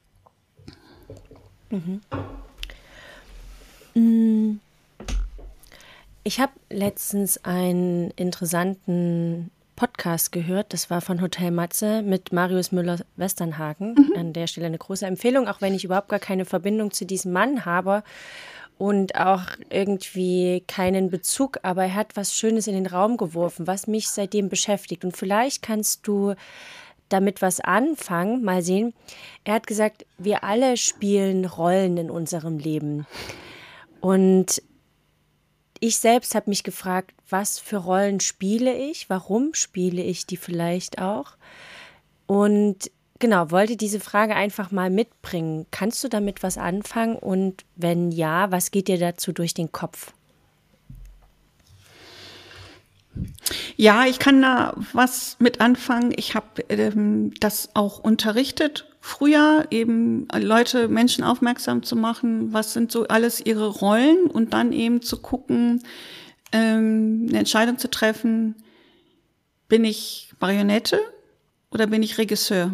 A: Mhm. Ich habe letztens einen interessanten Podcast gehört, das war von Hotel Matze mit Marius Müller-Westernhagen. Mhm. An der Stelle eine große Empfehlung, auch wenn ich überhaupt gar keine Verbindung zu diesem Mann habe und auch irgendwie keinen Bezug, aber er hat was Schönes in den Raum geworfen, was mich seitdem beschäftigt. Und vielleicht kannst du damit was anfangen, mal sehen. Er hat gesagt, wir alle spielen Rollen in unserem Leben. Und ich selbst habe mich gefragt, was für Rollen spiele ich? Warum spiele ich die vielleicht auch? Und genau, wollte diese Frage einfach mal mitbringen. Kannst du damit was anfangen? Und wenn ja, was geht dir dazu durch den Kopf?
B: Ja, ich kann da was mit anfangen. Ich habe ähm, das auch unterrichtet früher, eben Leute, Menschen aufmerksam zu machen, was sind so alles ihre Rollen und dann eben zu gucken, ähm, eine Entscheidung zu treffen, bin ich Marionette oder bin ich Regisseur?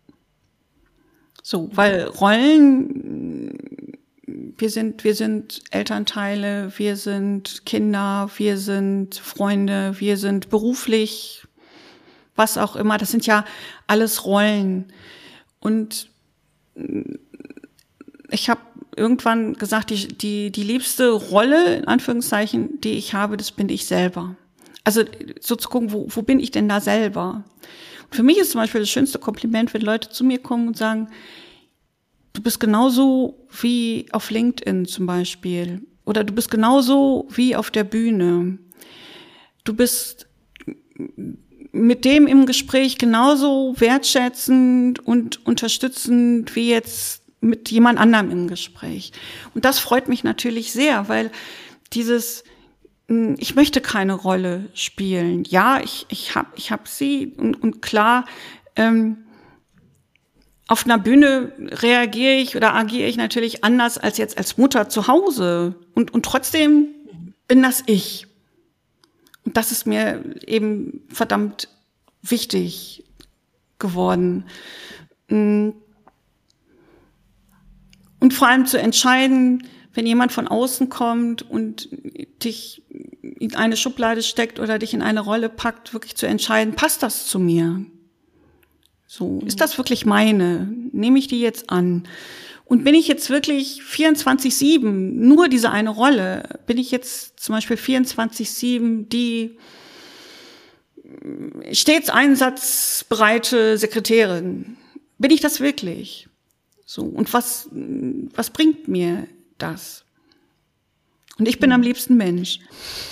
B: So, weil Rollen, wir sind, wir sind Elternteile, wir sind Kinder, wir sind Freunde, wir sind beruflich, was auch immer. Das sind ja alles Rollen. Und ich habe irgendwann gesagt, die, die, die liebste Rolle, in Anführungszeichen, die ich habe, das bin ich selber. Also so zu gucken, wo, wo bin ich denn da selber? Und für mich ist zum Beispiel das schönste Kompliment, wenn Leute zu mir kommen und sagen, du bist genauso wie auf LinkedIn zum Beispiel. Oder du bist genauso wie auf der Bühne. Du bist mit dem im Gespräch genauso wertschätzend und unterstützend wie jetzt mit jemand anderem im Gespräch. Und das freut mich natürlich sehr, weil dieses, ich möchte keine Rolle spielen. Ja, ich, ich hab, ich hab sie und, und klar, ähm, auf einer Bühne reagiere ich oder agiere ich natürlich anders als jetzt als Mutter zu Hause. Und, und trotzdem bin das ich. Und das ist mir eben verdammt wichtig geworden. Und vor allem zu entscheiden, wenn jemand von außen kommt und dich in eine Schublade steckt oder dich in eine Rolle packt, wirklich zu entscheiden, passt das zu mir? So, ist das wirklich meine? Nehme ich die jetzt an? Und bin ich jetzt wirklich vierundzwanzig sieben nur diese eine Rolle? Bin ich jetzt zum Beispiel vierundzwanzig sieben die stets einsatzbereite Sekretärin? Bin ich das wirklich? So, und was, was bringt mir das? Und ich bin am liebsten Mensch.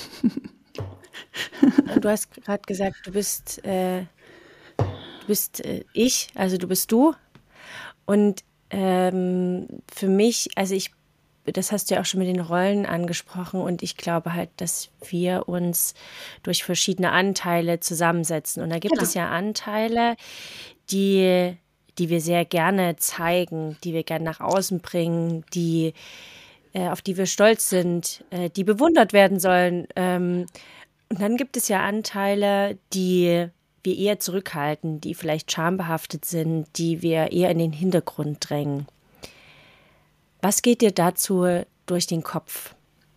A: Du hast gerade gesagt, du bist, äh, du bist äh, ich, also du bist du. Und ähm, für mich, also ich, das hast du ja auch schon mit den Rollen angesprochen, und ich glaube halt, dass wir uns durch verschiedene Anteile zusammensetzen. Und da gibt
B: Genau.
A: es ja Anteile, die, die wir sehr gerne zeigen, die wir gerne nach außen bringen, die, äh, auf die wir stolz sind, äh, die bewundert werden sollen. Ähm, und dann gibt es ja Anteile, die wir eher zurückhalten, die vielleicht schambehaftet sind, die wir eher in den Hintergrund drängen. Was geht dir dazu durch den Kopf?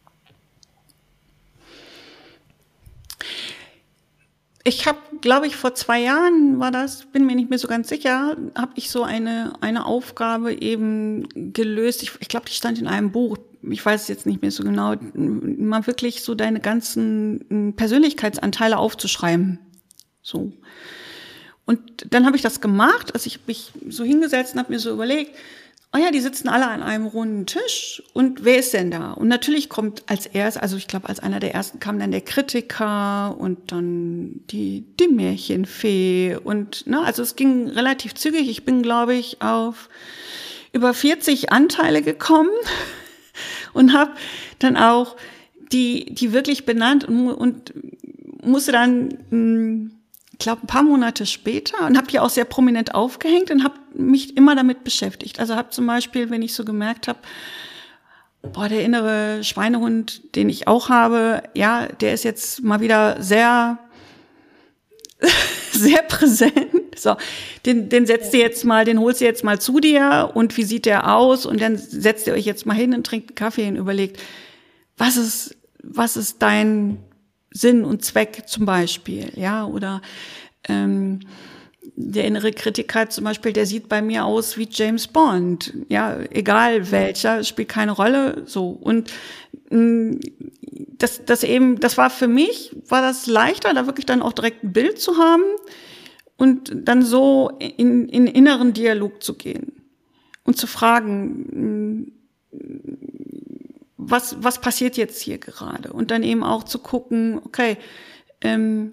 B: Ich habe, glaube ich, vor zwei Jahren war das, bin mir nicht mehr so ganz sicher, habe ich so eine eine Aufgabe eben gelöst. Ich, ich glaube, die stand in einem Buch. Ich weiß es jetzt nicht mehr so genau. Mal wirklich so deine ganzen Persönlichkeitsanteile aufzuschreiben. So. Und dann habe ich das gemacht. Also ich habe mich so hingesetzt und habe mir so überlegt, oh ja, die sitzen alle an einem runden Tisch, und wer ist denn da? Und natürlich kommt als erst, also ich glaube, als einer der ersten kam dann der Kritiker und dann die, die Märchenfee und, ne, also es ging relativ zügig. Ich bin, glaube ich, auf über vierzig Anteile gekommen und habe dann auch die, die wirklich benannt und, und musste dann, mh, ich glaube, ein paar Monate später, und habe die auch sehr prominent aufgehängt und habe mich immer damit beschäftigt. Also habe zum Beispiel, wenn ich so gemerkt habe, boah, der innere Schweinehund, den ich auch habe, ja, der ist jetzt mal wieder sehr, sehr präsent. So, den, den setzt ihr jetzt mal, den holst du jetzt mal zu dir, und wie sieht der aus? Und dann setzt ihr euch jetzt mal hin und trinkt einen Kaffee und überlegt, was ist, was ist dein Sinn und Zweck zum Beispiel, ja, oder ähm, der innere Kritiker zum Beispiel, der sieht bei mir aus wie James Bond, ja, egal welcher, spielt keine Rolle, so. Und mh, das, das eben, das war für mich, war das leichter, da wirklich dann auch direkt ein Bild zu haben und dann so in, in inneren Dialog zu gehen und zu fragen, mh, Was, was passiert jetzt hier gerade? Und dann eben auch zu gucken, okay, ähm,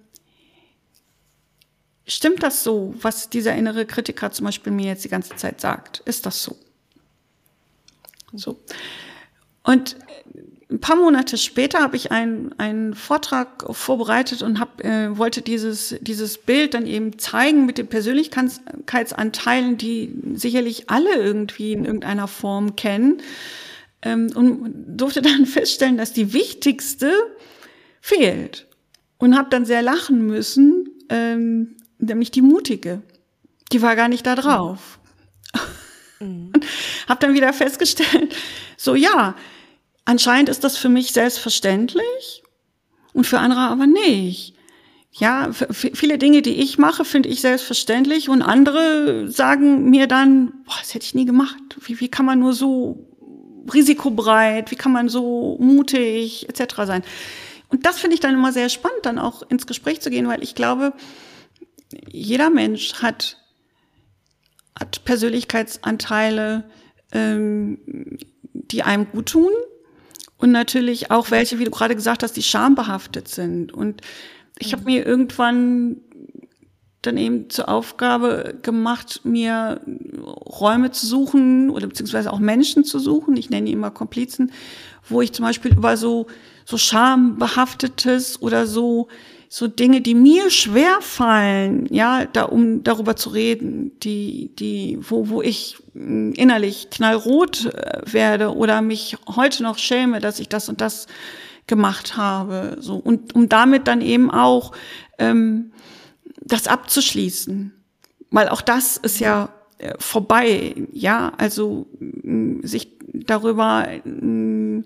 B: stimmt das so, was dieser innere Kritiker zum Beispiel mir jetzt die ganze Zeit sagt? Ist das so? So. Und ein paar Monate später habe ich einen, einen Vortrag vorbereitet und hab, äh, wollte dieses, dieses Bild dann eben zeigen mit den Persönlichkeitsanteilen, die sicherlich alle irgendwie in irgendeiner Form kennen. Und durfte dann feststellen, dass die wichtigste fehlt. Und habe dann sehr lachen müssen, ähm, nämlich die mutige. Die war gar nicht da drauf. Mhm. Und habe dann wieder festgestellt, so ja, anscheinend ist das für mich selbstverständlich und für andere aber nicht. Ja, viele Dinge, die ich mache, finde ich selbstverständlich, und andere sagen mir dann, boah, das hätte ich nie gemacht. Wie, wie kann man nur so risikobereit, wie kann man so mutig et cetera sein. Und das finde ich dann immer sehr spannend, dann auch ins Gespräch zu gehen, weil ich glaube, jeder Mensch hat, hat Persönlichkeitsanteile, ähm, die einem gut tun, und natürlich auch welche, wie du gerade gesagt hast, die schambehaftet sind. Und ich habe mir irgendwann dann eben zur Aufgabe gemacht, mir Räume zu suchen oder beziehungsweise auch Menschen zu suchen. Ich nenne die immer Komplizen, wo ich zum Beispiel über so, so schambehaftetes oder so, so Dinge, die mir schwer fallen, ja, da, um darüber zu reden, die, die, wo, wo ich innerlich knallrot werde oder mich heute noch schäme, dass ich das und das gemacht habe, so. Und um damit dann eben auch, ähm, das abzuschließen. Weil auch das ist ja äh, vorbei, ja, also, mh, sich darüber, mh,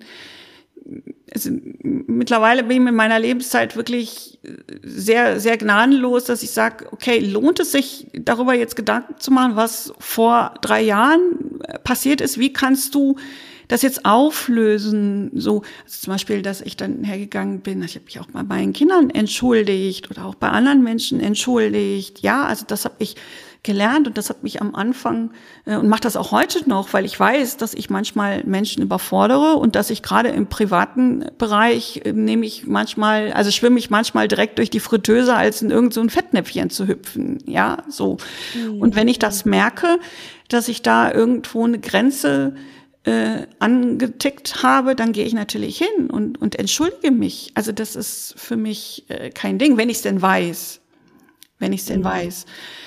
B: also mittlerweile bin ich mit meiner Lebenszeit wirklich sehr, sehr gnadenlos, dass ich sage, okay, lohnt es sich, darüber jetzt Gedanken zu machen, was vor drei Jahren passiert ist? Wie kannst du das jetzt auflösen? So, also zum Beispiel, dass ich dann hergegangen bin, ich habe mich auch bei meinen Kindern entschuldigt oder auch bei anderen Menschen entschuldigt. Ja, also das habe ich gelernt und das hat mich am Anfang äh, und mache das auch heute noch, weil ich weiß, dass ich manchmal Menschen überfordere und dass ich gerade im privaten Bereich äh, nehme ich manchmal, also schwimme ich manchmal direkt durch die Fritteuse, als in irgend so ein Fettnäpfchen zu hüpfen, ja, so. Mhm. Und wenn ich das merke, dass ich da irgendwo eine Grenze äh, angetickt habe, dann gehe ich natürlich hin und, und entschuldige mich. Also das ist für mich äh, kein Ding, wenn ich es denn weiß, wenn ich es denn mhm. weiß.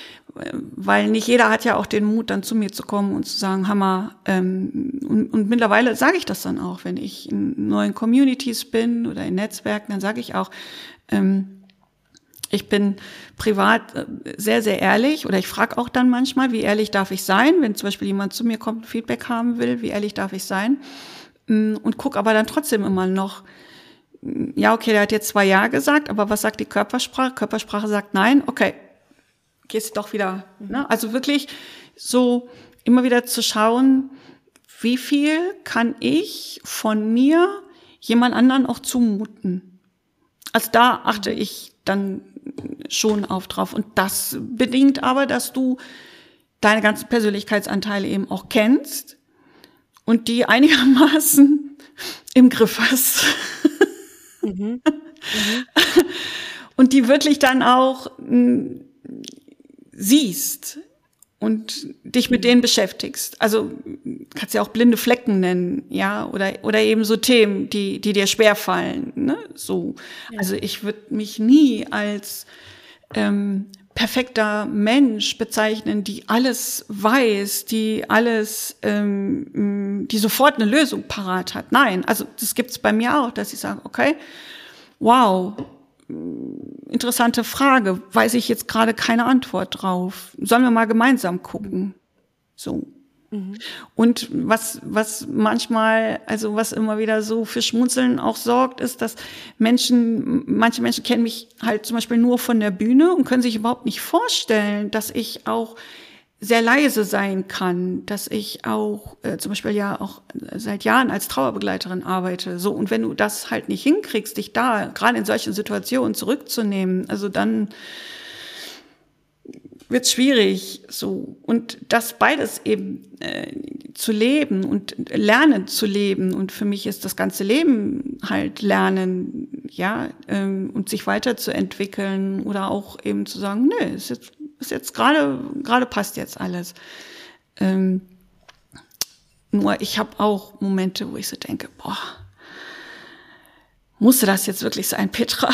B: Weil nicht jeder hat ja auch den Mut, dann zu mir zu kommen und zu sagen, Hammer. Ähm, und, und mittlerweile sage ich das dann auch, wenn ich in neuen Communities bin oder in Netzwerken, dann sage ich auch, ähm, ich bin privat sehr, sehr ehrlich oder ich frage auch dann manchmal, wie ehrlich darf ich sein, wenn zum Beispiel jemand zu mir kommt, Feedback haben will, wie ehrlich darf ich sein, und gucke aber dann trotzdem immer noch, ja, okay, der hat jetzt zwei Ja gesagt, aber was sagt die Körpersprache? Körpersprache sagt nein, okay, gehst doch wieder, ne? Also wirklich so immer wieder zu schauen, wie viel kann ich von mir jemand anderen auch zumuten? Also da achte ich dann schon auf drauf. Und das bedingt aber, dass du deine ganzen Persönlichkeitsanteile eben auch kennst und die einigermaßen im Griff hast. Mhm. Mhm. Und die wirklich dann auch mh, siehst und dich mit denen beschäftigst. Also kannst ja auch blinde Flecken nennen, ja, oder oder eben so Themen, die die dir schwerfallen, ne? So. Ja. Also ich würde mich nie als ähm, perfekter Mensch bezeichnen, die alles weiß, die alles, ähm, die sofort eine Lösung parat hat. Nein, also das gibt's bei mir auch, dass ich sage, okay, wow, interessante Frage, weiß ich jetzt gerade keine Antwort drauf. Sollen wir mal gemeinsam gucken? So. Mhm. Und was, was manchmal, also was immer wieder so für Schmunzeln auch sorgt, ist, dass Menschen, manche Menschen kennen mich halt zum Beispiel nur von der Bühne und können sich überhaupt nicht vorstellen, dass ich auch sehr leise sein kann, dass ich auch äh, zum Beispiel ja auch seit Jahren als Trauerbegleiterin arbeite. So, und wenn du das halt nicht hinkriegst, dich da gerade in solchen Situationen zurückzunehmen, also dann wird's schwierig. So, und das beides eben äh, zu leben und lernen zu leben. Und für mich ist das ganze Leben halt Lernen, ja, ähm, und sich weiterzuentwickeln oder auch eben zu sagen, nö, ist jetzt ist jetzt gerade gerade passt jetzt alles. Ähm, nur ich habe auch Momente, wo ich so denke, boah, musste das jetzt wirklich sein, Petra?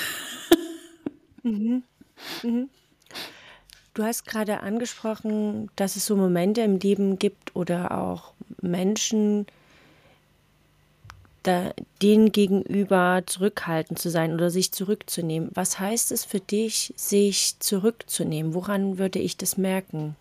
A: Mhm. Mhm. Du hast gerade angesprochen, dass es so Momente im Leben gibt oder auch Menschen, da, denen gegenüber zurückhaltend zu sein oder sich zurückzunehmen. Was heißt es für dich, sich zurückzunehmen? Woran würde ich das merken?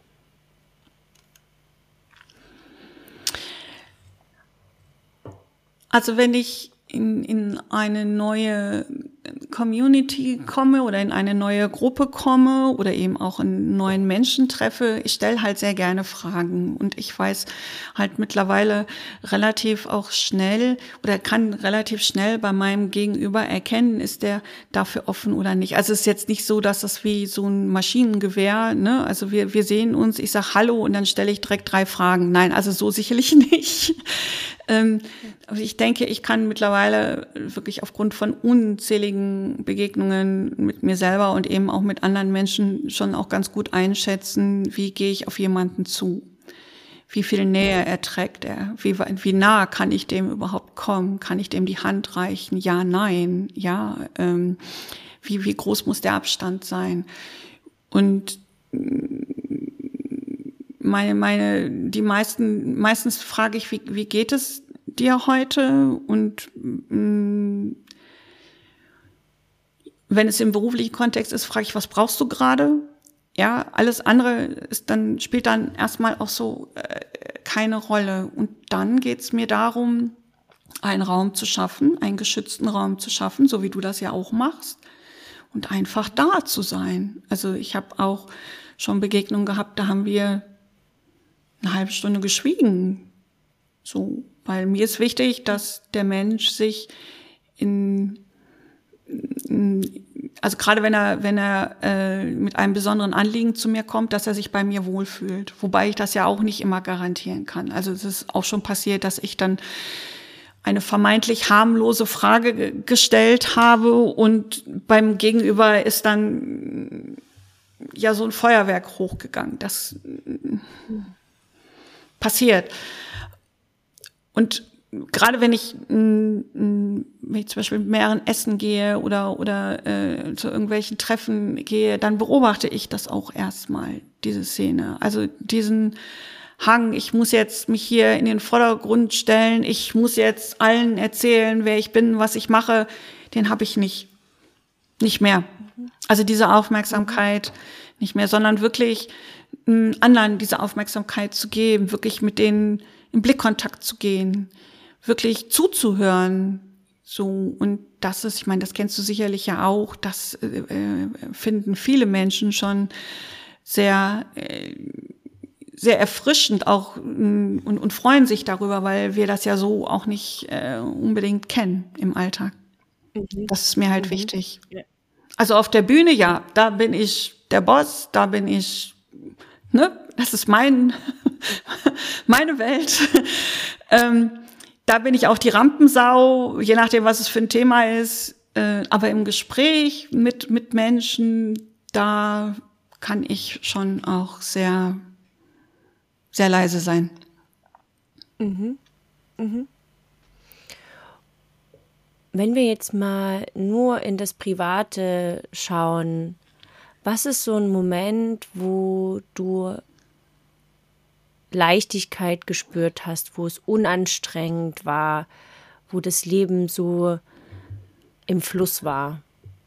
B: Also wenn ich in, in eine neue Community komme oder in eine neue Gruppe komme oder eben auch einen neuen Menschen treffe, ich stelle halt sehr gerne Fragen und ich weiß halt mittlerweile relativ auch schnell oder kann relativ schnell bei meinem Gegenüber erkennen, ist der dafür offen oder nicht. Also es ist jetzt nicht so, dass das wie so ein Maschinengewehr, ne? Also wir wir sehen uns, ich sag Hallo und dann stelle ich direkt drei Fragen. Nein, also so sicherlich nicht. Ähm, aber ich denke, ich kann mittlerweile wirklich aufgrund von unzähligen Begegnungen mit mir selber und eben auch mit anderen Menschen schon auch ganz gut einschätzen, wie gehe ich auf jemanden zu. Wie viel Nähe erträgt er? Wie, wie nah kann ich dem überhaupt kommen? Kann ich dem die Hand reichen? Ja, nein, ja. Ähm, wie, wie groß muss der Abstand sein? Und meine, meine, die meisten, meistens frage ich, wie, wie geht es dir heute? Und mh, wenn es im beruflichen Kontext ist, frage ich, was brauchst du gerade? Ja, alles andere ist dann, spielt dann erstmal auch so äh, keine Rolle. Und dann geht's mir darum, einen Raum zu schaffen, einen geschützten Raum zu schaffen, so wie du das ja auch machst, und einfach da zu sein. Also ich habe auch schon Begegnungen gehabt, da haben wir eine halbe Stunde geschwiegen. So, weil mir ist wichtig, dass der Mensch sich in also gerade wenn er wenn er äh, mit einem besonderen Anliegen zu mir kommt, dass er sich bei mir wohlfühlt. Wobei ich das ja auch nicht immer garantieren kann. Also es ist auch schon passiert, dass ich dann eine vermeintlich harmlose Frage ge- gestellt habe und beim Gegenüber ist dann ja so ein Feuerwerk hochgegangen. Das passiert. Und gerade wenn ich, wenn ich zum Beispiel mit mehreren Essen gehe oder oder äh, zu irgendwelchen Treffen gehe, dann beobachte ich das auch erstmal, diese Szene. Also diesen Hang, ich muss jetzt mich hier in den Vordergrund stellen, ich muss jetzt allen erzählen, wer ich bin, was ich mache, den habe ich nicht, nicht mehr. Also diese Aufmerksamkeit nicht mehr, sondern wirklich anderen diese Aufmerksamkeit zu geben, wirklich mit denen in Blickkontakt zu gehen, wirklich zuzuhören, so. Und das ist, ich meine, das kennst du sicherlich ja auch, das äh, finden viele Menschen schon sehr, äh, sehr erfrischend auch und, und freuen sich darüber, weil wir das ja so auch nicht äh, unbedingt kennen im Alltag. Mhm. Das ist mir halt mhm. wichtig. Ja. Also auf der Bühne, ja, da bin ich der Boss, da bin ich, ne, das ist mein, meine Welt. ähm, Da bin ich auch die Rampensau, je nachdem, was es für ein Thema ist. Äh, aber im Gespräch mit mit Menschen, da kann ich schon auch sehr, sehr leise sein.
A: Mhm. Mhm. Wenn wir jetzt mal nur in das Private schauen, was ist so ein Moment, wo du Leichtigkeit gespürt hast, wo es unanstrengend war, wo das Leben so im Fluss war?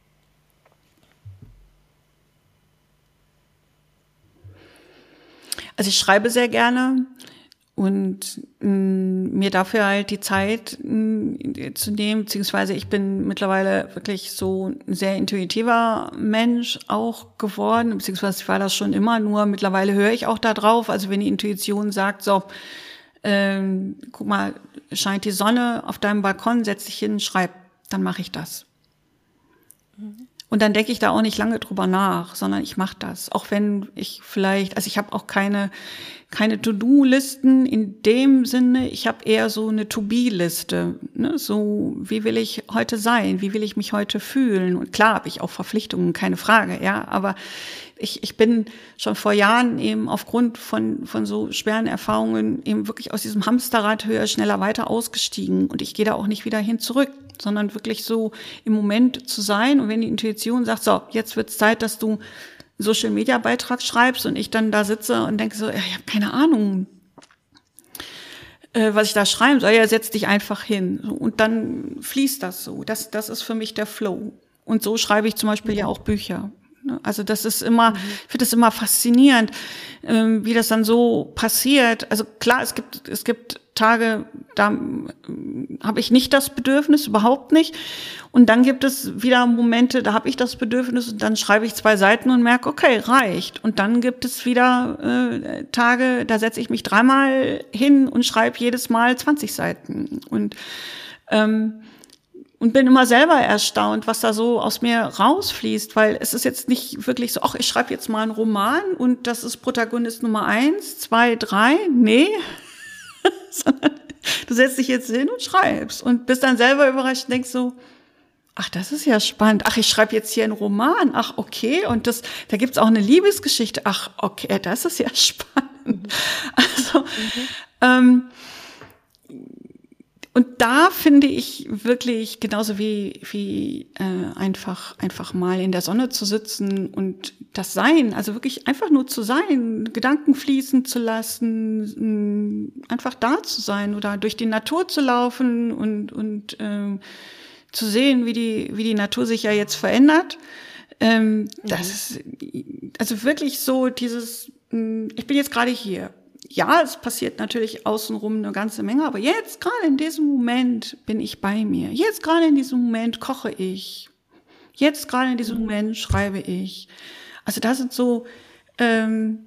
B: Also ich schreibe sehr gerne und mh, mir dafür halt die Zeit mh, zu nehmen, beziehungsweise ich bin mittlerweile wirklich so ein sehr intuitiver Mensch auch geworden, beziehungsweise ich war das schon immer, nur mittlerweile höre ich auch da drauf. Also wenn die Intuition sagt, so, ähm, guck mal, scheint die Sonne auf deinem Balkon, setz dich hin, schreib, dann mache ich das. Mhm. Und dann denke ich da auch nicht lange drüber nach, sondern ich mache das. Auch wenn ich vielleicht, also ich habe auch keine keine To-Do-Listen in dem Sinne, ich habe eher so eine To-Be-Liste. Ne? So, wie will ich heute sein? Wie will ich mich heute fühlen? Und klar habe ich auch Verpflichtungen, keine Frage, ja. Aber ich ich bin schon vor Jahren eben aufgrund von von so schweren Erfahrungen eben wirklich aus diesem Hamsterrad höher, schneller, weiter ausgestiegen. Und ich gehe da auch nicht wieder hin zurück, sondern wirklich so im Moment zu sein. Und wenn die Intuition sagt, so, jetzt wird's Zeit, dass du Social-Media-Beitrag schreibst und ich dann da sitze und denke so, ja, ich habe keine Ahnung, äh, was ich da schreiben soll. Ja, setz dich einfach hin. Und dann fließt das so. Das, das ist für mich der Flow. Und so schreibe ich zum Beispiel ja auch Bücher. Also das ist immer, mhm. ich finde das immer faszinierend, ähm, wie das dann so passiert. Also klar, es gibt es gibt Tage, da äh, habe ich nicht das Bedürfnis, überhaupt nicht. Und dann gibt es wieder Momente, da habe ich das Bedürfnis und dann schreibe ich zwei Seiten und merke, okay, reicht. Und dann gibt es wieder äh, Tage, da setze ich mich dreimal hin und schreibe jedes Mal zwanzig Seiten. Und ähm, Und bin immer selber erstaunt, was da so aus mir rausfließt, weil es ist jetzt nicht wirklich so, ach, ich schreibe jetzt mal einen Roman und das ist Protagonist Nummer eins, zwei, drei. Nee. sondern du setzt dich jetzt hin und schreibst und bist dann selber überrascht und denkst so, ach, das ist ja spannend. Ach, ich schreibe jetzt hier einen Roman. Ach, okay. Und das, da gibt's auch eine Liebesgeschichte. Ach, okay, das ist ja spannend. Mhm. Also, mhm. ähm, und da finde ich wirklich, genauso wie, wie äh, einfach, einfach mal in der Sonne zu sitzen und das Sein, also wirklich einfach nur zu sein, Gedanken fließen zu lassen, einfach da zu sein oder durch die Natur zu laufen und, und äh, zu sehen, wie die, wie die Natur sich ja jetzt verändert. Ähm, mhm. Das ist also wirklich so dieses, ich bin jetzt gerade hier. Ja, es passiert natürlich außenrum eine ganze Menge, aber jetzt gerade in diesem Moment bin ich bei mir. Jetzt gerade in diesem Moment koche ich. Jetzt gerade in diesem Moment schreibe ich. Also das sind so ähm,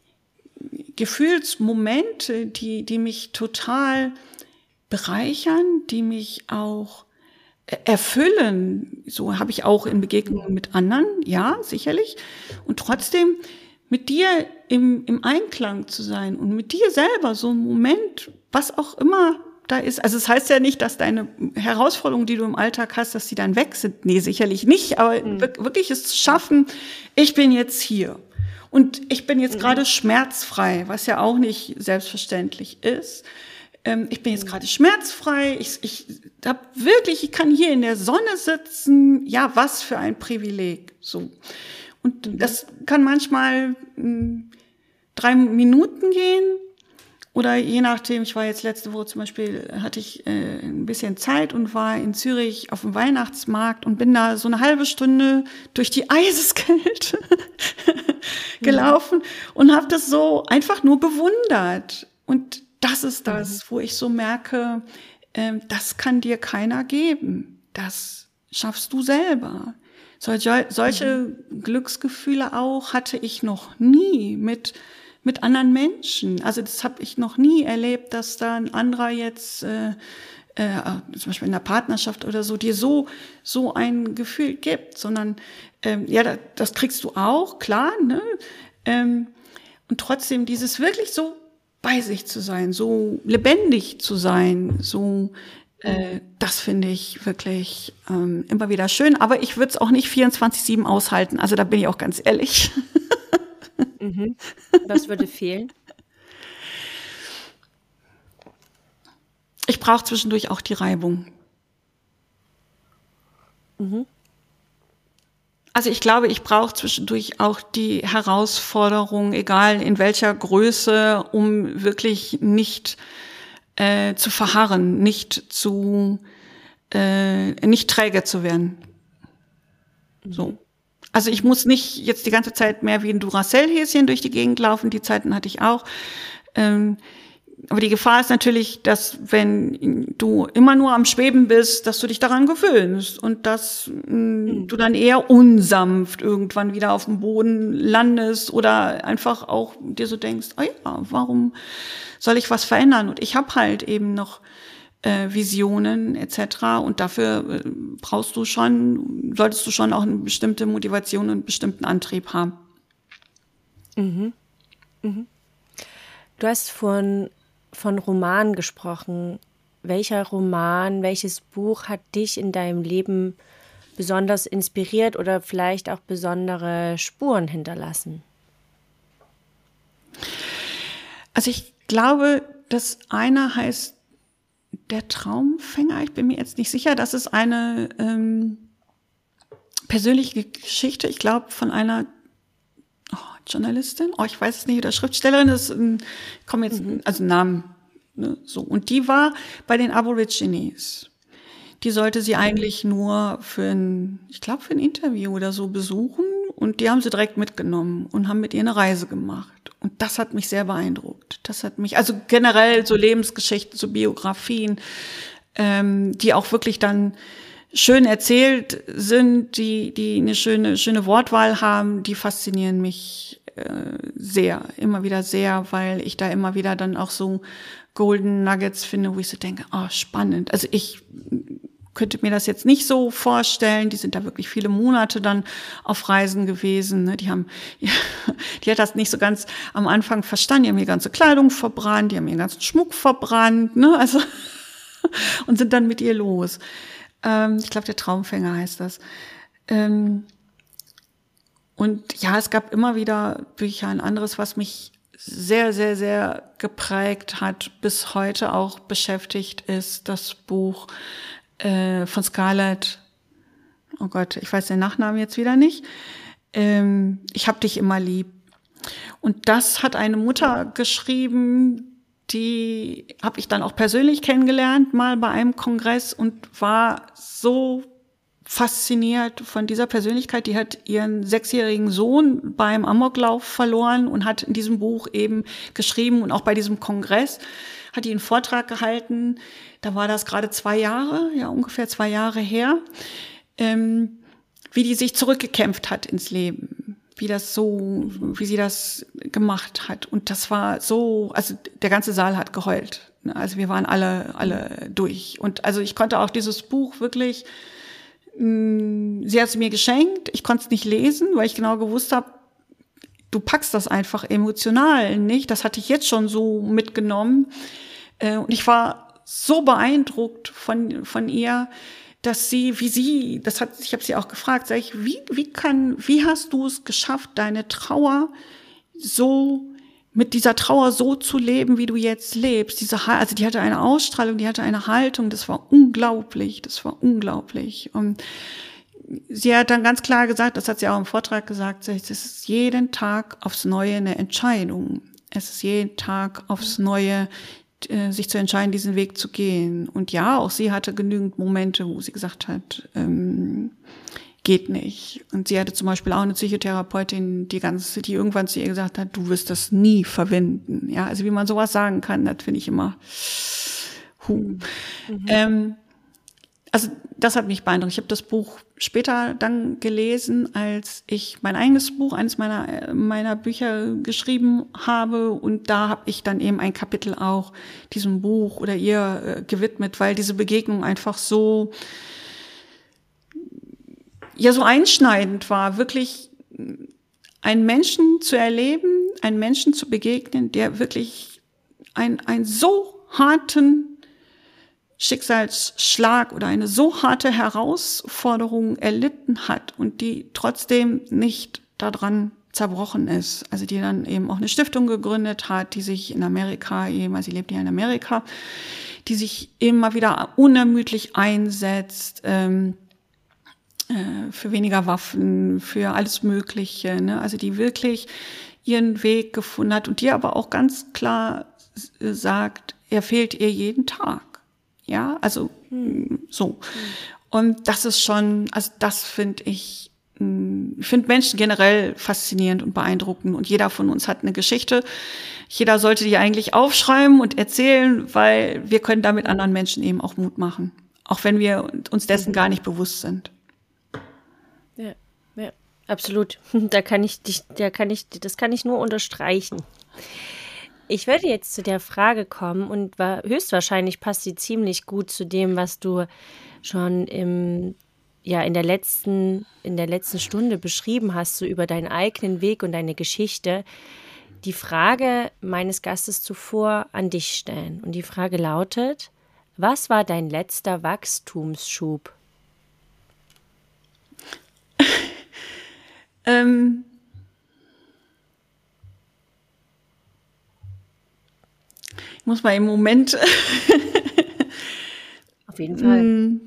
B: Gefühlsmomente, die, die mich total bereichern, die mich auch erfüllen. So habe ich auch in Begegnungen mit anderen, ja, sicherlich. Und trotzdem mit dir im, im Einklang zu sein und mit dir selber so ein Moment, was auch immer da ist. Also es heißt ja nicht, dass deine Herausforderungen, die du im Alltag hast, dass die dann weg sind. Nee, sicherlich nicht. Aber mhm. wirklich es zu schaffen, ich bin jetzt hier. Und ich bin jetzt mhm. gerade schmerzfrei, was ja auch nicht selbstverständlich ist. Ähm, ich bin jetzt gerade schmerzfrei. Ich, ich hab wirklich, ich kann hier in der Sonne sitzen. Ja, was für ein Privileg. So. Und mhm. das kann manchmal mh, drei Minuten gehen oder je nachdem, ich war jetzt letzte Woche zum Beispiel, hatte ich äh, ein bisschen Zeit und war in Zürich auf dem Weihnachtsmarkt und bin da so eine halbe Stunde durch die Eiseskälte gelaufen mhm. und habe das so einfach nur bewundert. Und das ist das, mhm. wo ich so merke, äh, das kann dir keiner geben. Das schaffst du selber. Solche, solche mhm. Glücksgefühle auch hatte ich noch nie mit mit anderen Menschen. Also das habe ich noch nie erlebt, dass da ein anderer jetzt äh, äh, zum Beispiel in der Partnerschaft oder so dir so so ein Gefühl gibt, sondern ähm, ja, das, das kriegst du auch, klar, ne? Ähm, und trotzdem dieses wirklich so bei sich zu sein, so lebendig zu sein, so Äh, das finde ich wirklich ähm, immer wieder schön, aber ich würde es auch nicht vierundzwanzig sieben aushalten, also da bin ich auch ganz ehrlich.
A: Mhm. Was würde fehlen?
B: Ich brauche zwischendurch auch die Reibung. Mhm. Also ich glaube, ich brauche zwischendurch auch die Herausforderung, egal in welcher Größe, um wirklich nicht Äh, zu verharren, nicht zu, äh, nicht träge zu werden. So. Also ich muss nicht jetzt die ganze Zeit mehr wie ein Duracell-Häschen durch die Gegend laufen, die Zeiten hatte ich auch. Ähm, aber die Gefahr ist natürlich, dass wenn du immer nur am Schweben bist, dass du dich daran gewöhnst und dass mh, mhm. du dann eher unsanft irgendwann wieder auf dem Boden landest oder einfach auch dir so denkst, oh ja, warum soll ich was verändern? Und ich habe halt eben noch äh, Visionen et cetera. Und dafür äh, brauchst du schon, solltest du schon auch eine bestimmte Motivation und einen bestimmten Antrieb haben.
A: Mhm. Mhm. Du hast von, von Romanen gesprochen. Welcher Roman, welches Buch hat dich in deinem Leben besonders inspiriert oder vielleicht auch besondere Spuren hinterlassen?
B: Also ich glaube, das eine heißt Der Traumfänger. Ich bin mir jetzt nicht sicher. Das ist eine ähm, persönliche Geschichte, ich glaube, von einer oh, Journalistin. Oh, ich weiß es nicht, oder Schriftstellerin. Das ähm, kommen jetzt, mhm. also Namen. Ne, so. Und die war bei den Aborigines. Die sollte sie eigentlich nur für ein, ich glaube, für ein Interview oder so besuchen. Und die haben sie direkt mitgenommen und haben mit ihr eine Reise gemacht. Und das hat mich sehr beeindruckt. Das hat mich, also generell so Lebensgeschichten, so Biografien, ähm, die auch wirklich dann schön erzählt sind, die, die eine schöne, schöne Wortwahl haben, die faszinieren mich äh, sehr, immer wieder sehr, weil ich da immer wieder dann auch so Golden Nuggets finde, wo ich so denke, oh, spannend. Also ich könnte mir das jetzt nicht so vorstellen. Die sind da wirklich viele Monate dann auf Reisen gewesen. Ne? Die haben, ja, die hat das nicht so ganz am Anfang verstanden. Die haben ihre ganze Kleidung verbrannt, die haben ihren ganzen Schmuck verbrannt, ne? Also und sind dann mit ihr los. Ähm, ich glaube, der Traumfänger heißt das. Ähm, und ja, es gab immer wieder Bücher. Ein anderes, was mich sehr, sehr, sehr geprägt hat, bis heute auch beschäftigt, ist das Buch äh, von Scarlett. Oh Gott, ich weiß den Nachnamen jetzt wieder nicht. Ähm, ich hab dich immer lieb. Und das hat eine Mutter geschrieben, die habe ich dann auch persönlich kennengelernt, mal bei einem Kongress, und war so fasziniert von dieser Persönlichkeit. Die hat ihren sechsjährigen Sohn beim Amoklauf verloren und hat in diesem Buch eben geschrieben, und auch bei diesem Kongress hat die einen Vortrag gehalten. Da war das gerade zwei Jahre, ja ungefähr zwei Jahre her, ähm, wie die sich zurückgekämpft hat ins Leben, wie das so, wie sie das gemacht hat. Und das war so, also der ganze Saal hat geheult. Also wir waren alle, alle durch. Und also ich konnte auch dieses Buch wirklich, sie hat es mir geschenkt, ich konnte es nicht lesen, weil ich genau gewusst habe, du packst das einfach emotional nicht. Das hatte ich jetzt schon so mitgenommen. Und ich war so beeindruckt von von ihr, dass sie, wie sie, das hat, ich habe sie auch gefragt, sag ich, wie wie kann, wie hast du es geschafft, deine Trauer so mit dieser Trauer so zu leben, wie du jetzt lebst? Diese, also die hatte eine Ausstrahlung, die hatte eine Haltung, das war unglaublich, das war unglaublich. Und sie hat dann ganz klar gesagt, das hat sie auch im Vortrag gesagt, es ist jeden Tag aufs Neue eine Entscheidung. Es ist jeden Tag aufs Neue, sich zu entscheiden, diesen Weg zu gehen. Und ja, auch sie hatte genügend Momente, wo sie gesagt hat, ähm, geht nicht. Und sie hatte zum Beispiel auch eine Psychotherapeutin, die ganz, die irgendwann zu ihr gesagt hat, du wirst das nie verwenden. Ja, also wie man sowas sagen kann, das finde ich immer, hu. Mhm. Ähm, also das hat mich beeindruckt. Ich habe das Buch später dann gelesen, als ich mein eigenes Buch, eines meiner meiner Bücher geschrieben habe, und da habe ich dann eben ein Kapitel auch diesem Buch oder ihr äh, gewidmet, weil diese Begegnung einfach so ja so einschneidend war, wirklich einen Menschen zu erleben, einen Menschen zu begegnen, der wirklich ein ein so harten Schicksalsschlag oder eine so harte Herausforderung erlitten hat und die trotzdem nicht daran zerbrochen ist. Also die dann eben auch eine Stiftung gegründet hat, die sich in Amerika eben, also sie lebt ja in Amerika, die sich immer wieder unermüdlich einsetzt, ähm, äh, für weniger Waffen, für alles Mögliche, ne? Also die wirklich ihren Weg gefunden hat und die aber auch ganz klar sagt, er fehlt ihr jeden Tag. Ja, also hm. so. Und das ist schon, also das finde ich, ich finde Menschen generell faszinierend und beeindruckend. Und jeder von uns hat eine Geschichte. Jeder sollte die eigentlich aufschreiben und erzählen, weil wir können damit anderen Menschen eben auch Mut machen. Auch wenn wir uns dessen gar nicht bewusst sind.
A: Ja, ja, absolut. Da kann ich dich, da kann ich, das kann ich nur unterstreichen. Ich würde jetzt zu der Frage kommen und war, höchstwahrscheinlich passt sie ziemlich gut zu dem, was du schon im, ja, in der letzten, in der letzten Stunde beschrieben hast, so über deinen eigenen Weg und deine Geschichte. Die Frage meines Gastes zuvor an dich stellen. Und die Frage lautet, was war dein letzter Wachstumsschub?
B: ähm... Ich muss mal im Moment.
A: Auf jeden Fall.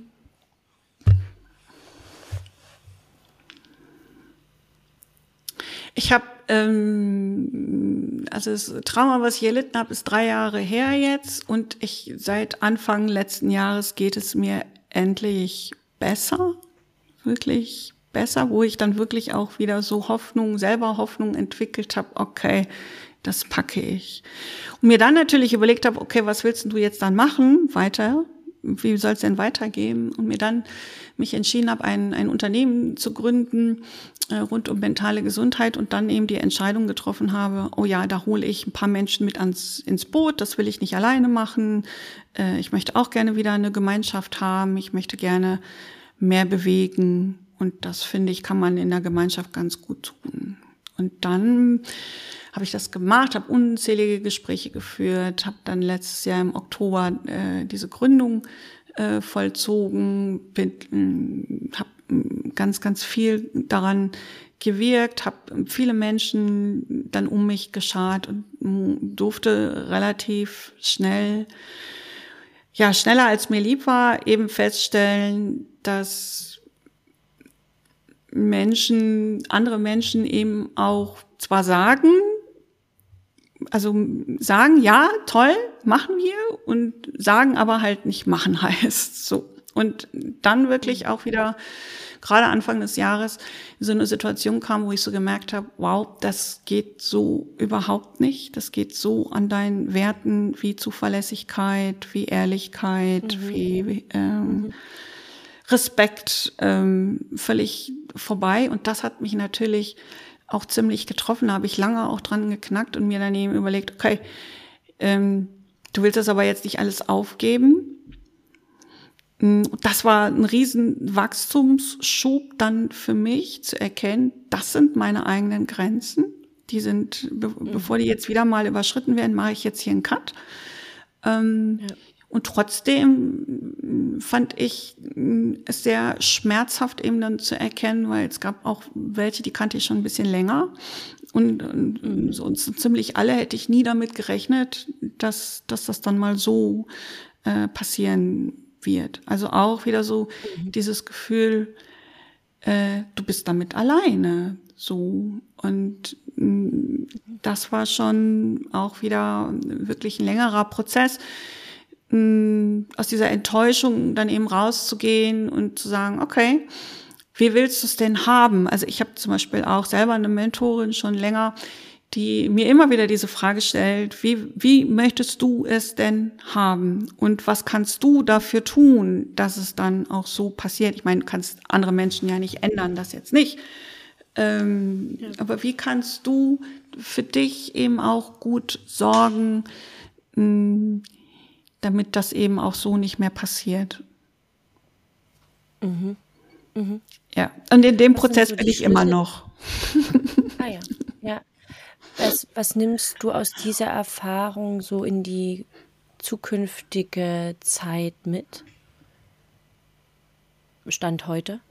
B: Ich habe, ähm, also das Trauma, was ich erlitten habe, ist drei Jahre her jetzt, und ich seit Anfang letzten Jahres geht es mir endlich besser, wirklich besser, wo ich dann wirklich auch wieder so Hoffnung, selber Hoffnung entwickelt habe, okay, das packe ich. Und mir dann natürlich überlegt habe, okay, was willst du jetzt dann machen, weiter wie soll es denn weitergehen? Und mir dann mich entschieden habe, ein, ein Unternehmen zu gründen äh, rund um mentale Gesundheit und dann eben die Entscheidung getroffen habe, oh ja, da hole ich ein paar Menschen mit ans, ins Boot, das will ich nicht alleine machen. Äh, ich möchte auch gerne wieder eine Gemeinschaft haben, ich möchte gerne mehr bewegen und das, finde ich, kann man in der Gemeinschaft ganz gut tun. Und dann habe ich das gemacht, habe unzählige Gespräche geführt, habe dann letztes Jahr im Oktober äh, diese Gründung äh, vollzogen, bin, habe ganz, ganz viel daran gewirkt, habe viele Menschen dann um mich geschart und durfte relativ schnell, ja, schneller als mir lieb war, eben feststellen, dass Menschen, andere Menschen eben auch zwar sagen, also sagen, ja, toll, machen wir, und sagen aber halt nicht machen heißt so. Und dann wirklich auch wieder, gerade Anfang des Jahres, so eine Situation kam, wo ich so gemerkt habe, wow, das geht so überhaupt nicht. Das geht so an deinen Werten wie Zuverlässigkeit, wie Ehrlichkeit, mhm. wie, wie ähm, mhm. Respekt ähm, völlig vorbei. Und das hat mich natürlich auch ziemlich getroffen. Da habe ich lange auch dran geknackt und mir daneben überlegt, okay, ähm, du willst das aber jetzt nicht alles aufgeben. Das war ein riesen Wachstumsschub dann für mich, zu erkennen, das sind meine eigenen Grenzen. Die sind, be- mhm. bevor die jetzt wieder mal überschritten werden, mache ich jetzt hier einen Cut. Ähm, ja. Und trotzdem fand ich es sehr schmerzhaft eben dann zu erkennen, weil es gab auch welche, die kannte ich schon ein bisschen länger. Und, und so, so ziemlich alle hätte ich nie damit gerechnet, dass, dass das dann mal so äh, passieren wird. Also auch wieder so mhm. dieses Gefühl, äh, du bist damit alleine. So. Und mh, das war schon auch wieder wirklich ein längerer Prozess, aus dieser Enttäuschung dann eben rauszugehen und zu sagen, okay, wie willst du es denn haben? Also ich habe zum Beispiel auch selber eine Mentorin schon länger, die mir immer wieder diese Frage stellt, wie, wie möchtest du es denn haben? Und was kannst du dafür tun, dass es dann auch so passiert? Ich meine, du kannst andere Menschen ja nicht ändern, das jetzt nicht. Ähm, ja. Aber wie kannst du für dich eben auch gut sorgen, mh, damit das eben auch so nicht mehr passiert.
A: Mhm. Mhm.
B: Ja, und in dem
A: was
B: Prozess
A: so
B: bin ich Schritte? Immer noch.
A: Ah ja, ja. Was, was nimmst du aus dieser Erfahrung so in die zukünftige Zeit mit? Stand heute?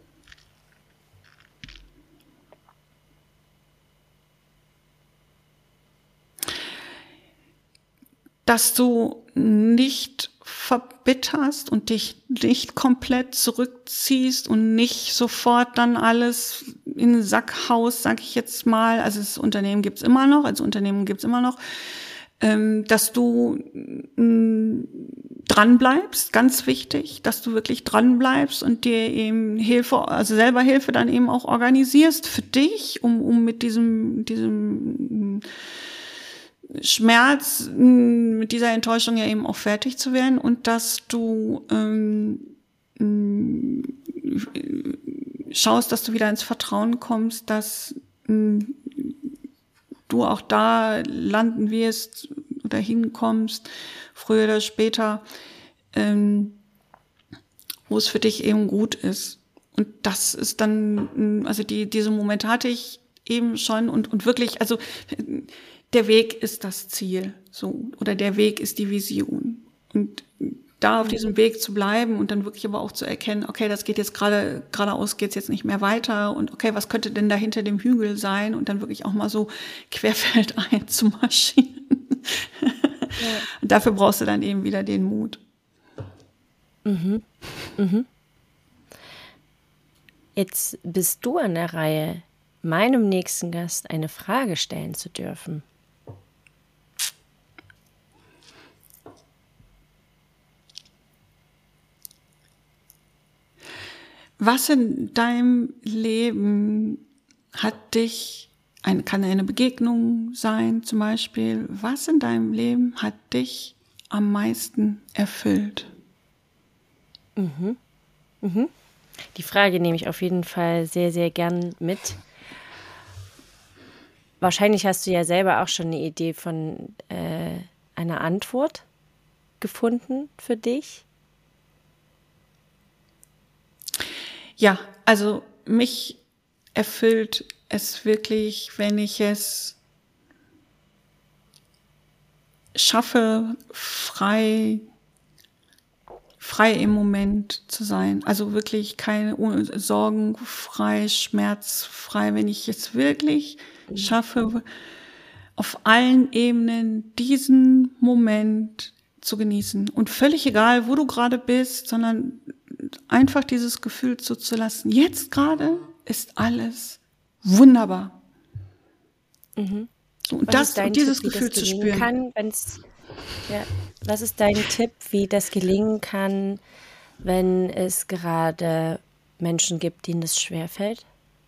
B: Dass du nicht verbitterst und dich nicht komplett zurückziehst und nicht sofort dann alles in den Sack haust, sag ich jetzt mal. Also das Unternehmen gibt's immer noch, also Unternehmen gibt's immer noch. Ähm, dass du mh, dran bleibst, ganz wichtig, dass du wirklich dran bleibst und dir eben Hilfe, also selber Hilfe dann eben auch organisierst für dich, um, um mit diesem, diesem mh, Schmerz, mit dieser Enttäuschung ja eben auch fertig zu werden, und dass du ähm, schaust, dass du wieder ins Vertrauen kommst, dass ähm, du auch da landen wirst oder hinkommst, früher oder später, ähm, wo es für dich eben gut ist. Und das ist dann, also die diese Momente hatte ich eben schon, und und wirklich, also der Weg ist das Ziel, so, oder der Weg ist die Vision. Und da auf diesem Weg zu bleiben und dann wirklich aber auch zu erkennen, okay, das geht jetzt gerade, geradeaus geht's jetzt nicht mehr weiter, und okay, was könnte denn da hinter dem Hügel sein, und dann wirklich auch mal so querfeldein zu marschieren. Ja. Und dafür brauchst du dann eben wieder den Mut.
A: Mhm. Mhm. Jetzt bist du an der Reihe, meinem nächsten Gast eine Frage stellen zu dürfen.
B: Was in deinem Leben hat dich, ein, kann eine Begegnung sein zum Beispiel, was in deinem Leben hat dich am meisten erfüllt?
A: Mhm. Mhm. Die Frage nehme ich auf jeden Fall sehr, sehr gern mit. Wahrscheinlich hast du ja selber auch schon eine Idee von äh, einer Antwort gefunden für dich.
B: Ja, also mich erfüllt es wirklich, wenn ich es schaffe, frei, frei im Moment zu sein. Also wirklich keine Sorgen, frei, schmerzfrei. Wenn ich es wirklich mhm. schaffe, auf allen Ebenen diesen Moment zu genießen. Und völlig egal, wo du gerade bist, sondern einfach dieses Gefühl zuzulassen. Jetzt gerade ist alles wunderbar.
A: Mhm.
B: So, und das, und dieses
A: Tipp,
B: Gefühl
A: das
B: zu spüren.
A: Kann, wenn's, ja, was ist dein Tipp, wie das gelingen kann, wenn es gerade Menschen gibt, denen das schwerfällt?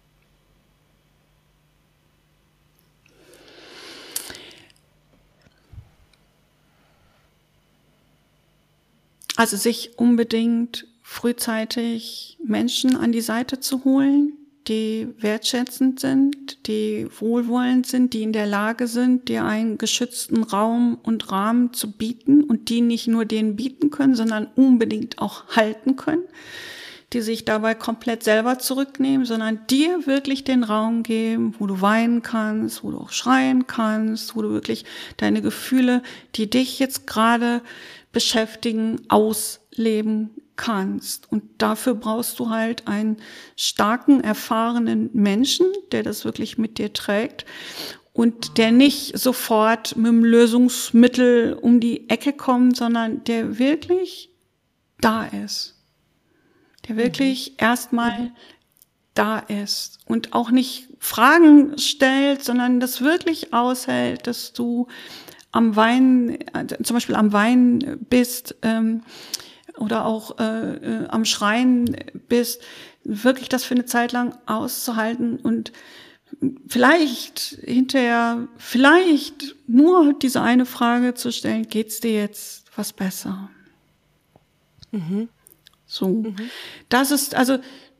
B: Also sich unbedingt frühzeitig Menschen an die Seite zu holen, die wertschätzend sind, die wohlwollend sind, die in der Lage sind, dir einen geschützten Raum und Rahmen zu bieten und die nicht nur denen bieten können, sondern unbedingt auch halten können, die sich dabei komplett selber zurücknehmen, sondern dir wirklich den Raum geben, wo du weinen kannst, wo du auch schreien kannst, wo du wirklich deine Gefühle, die dich jetzt gerade beschäftigen, ausleben kannst. Und dafür brauchst du halt einen starken, erfahrenen Menschen, der das wirklich mit dir trägt und der nicht sofort mit dem Lösungsmittel um die Ecke kommt, sondern der wirklich da ist. Der wirklich mhm. erstmal mhm. da ist und auch nicht Fragen stellt, sondern das wirklich aushält, dass du am Weinen, zum Beispiel am Weinen bist ähm, oder auch äh, äh, am Schreien bist, wirklich das für eine Zeit lang auszuhalten und vielleicht hinterher, vielleicht nur diese eine Frage zu stellen, geht's dir jetzt was besser?
A: Mhm.
B: So, mhm. das ist also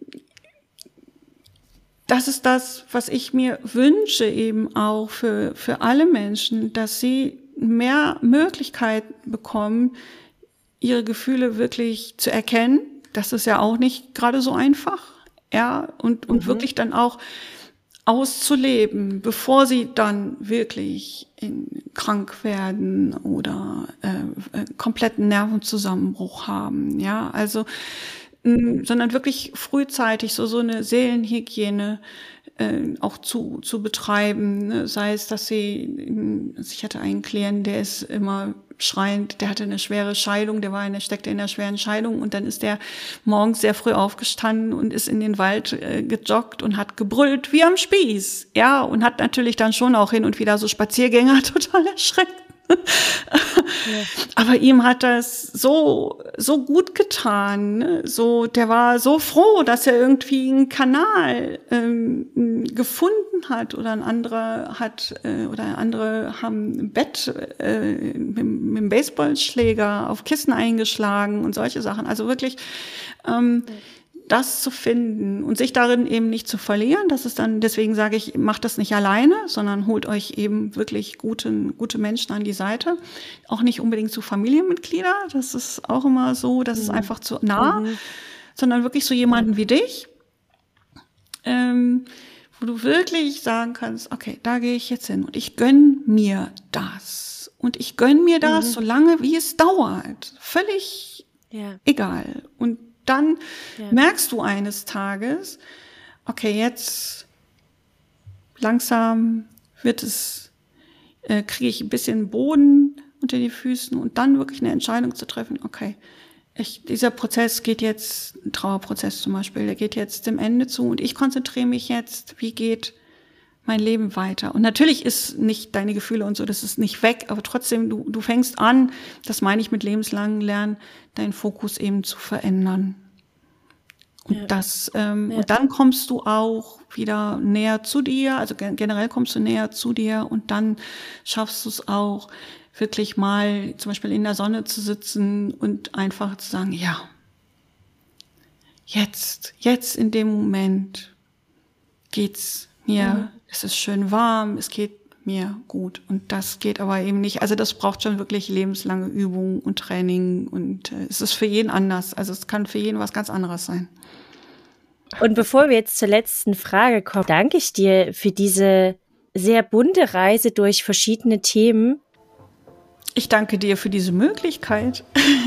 B: das ist das, was ich mir wünsche eben auch für für alle Menschen, dass sie mehr Möglichkeiten bekommen, ihre Gefühle wirklich zu erkennen. Das ist ja auch nicht gerade so einfach, ja, und und mhm. wirklich dann auch auszuleben, bevor sie dann wirklich in, krank werden oder äh, kompletten Nervenzusammenbruch haben, ja, also mh, sondern wirklich frühzeitig so so eine Seelenhygiene äh, auch zu zu betreiben, ne? Sei es, dass sie, also ich hatte einen Klienten, der ist immer schreiend, der hatte eine schwere Scheidung, der war in der steckte in einer schweren Scheidung und dann ist der morgens sehr früh aufgestanden und ist in den Wald äh, gejoggt und hat gebrüllt wie am Spieß, ja, und hat natürlich dann schon auch hin und wieder so Spaziergänger total erschreckt. Ja. Aber ihm hat das so so gut getan, ne? So, der war so froh, dass er irgendwie einen Kanal ähm, gefunden hat oder ein anderer hat äh, oder andere haben im Bett äh, mit, mit dem Baseballschläger auf Kissen eingeschlagen und solche Sachen. Also wirklich ähm, ja. das zu finden und sich darin eben nicht zu verlieren, das ist dann, deswegen sage ich, macht das nicht alleine, sondern holt euch eben wirklich gute, gute Menschen an die Seite. Auch nicht unbedingt zu Familienmitglieder, das ist auch immer so, das mhm. ist einfach zu nah, mhm. sondern wirklich so jemanden mhm. wie dich, ähm, wo du wirklich sagen kannst, okay, da gehe ich jetzt hin und ich gönn mir das. Und ich gönn mir das, mhm. solange wie es dauert. Völlig ja. egal. Und dann ja. merkst du eines Tages, okay, jetzt langsam wird es, äh, kriege ich ein bisschen Boden unter die Füßen und dann wirklich eine Entscheidung zu treffen, okay, ich, dieser Prozess geht jetzt, ein Trauerprozess zum Beispiel, der geht jetzt dem Ende zu und ich konzentriere mich jetzt, wie geht mein Leben weiter. Und natürlich ist nicht deine Gefühle und so, das ist nicht weg, aber trotzdem, du, du fängst an, das meine ich mit lebenslangen Lernen, deinen Fokus eben zu verändern. Und ja. das, ähm, ja. und dann kommst du auch wieder näher zu dir, also generell kommst du näher zu dir und dann schaffst du es auch, wirklich mal zum Beispiel in der Sonne zu sitzen und einfach zu sagen, ja, jetzt, jetzt in dem Moment geht's mir, mhm. es ist schön warm, es geht mir gut. Und das geht aber eben nicht. Also das braucht schon wirklich lebenslange Übung und Training und äh, es ist für jeden anders. Also es kann für jeden was ganz anderes sein.
A: Und bevor wir jetzt zur letzten Frage kommen, danke ich dir für diese sehr bunte Reise durch verschiedene Themen.
B: Ich danke dir für diese Möglichkeit.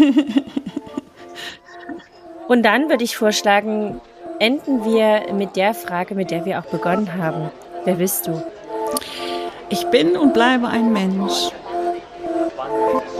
A: Und dann würde ich vorschlagen, enden wir mit der Frage, mit der wir auch begonnen haben. Wer bist du?
B: Ich bin und bleibe ein Mensch.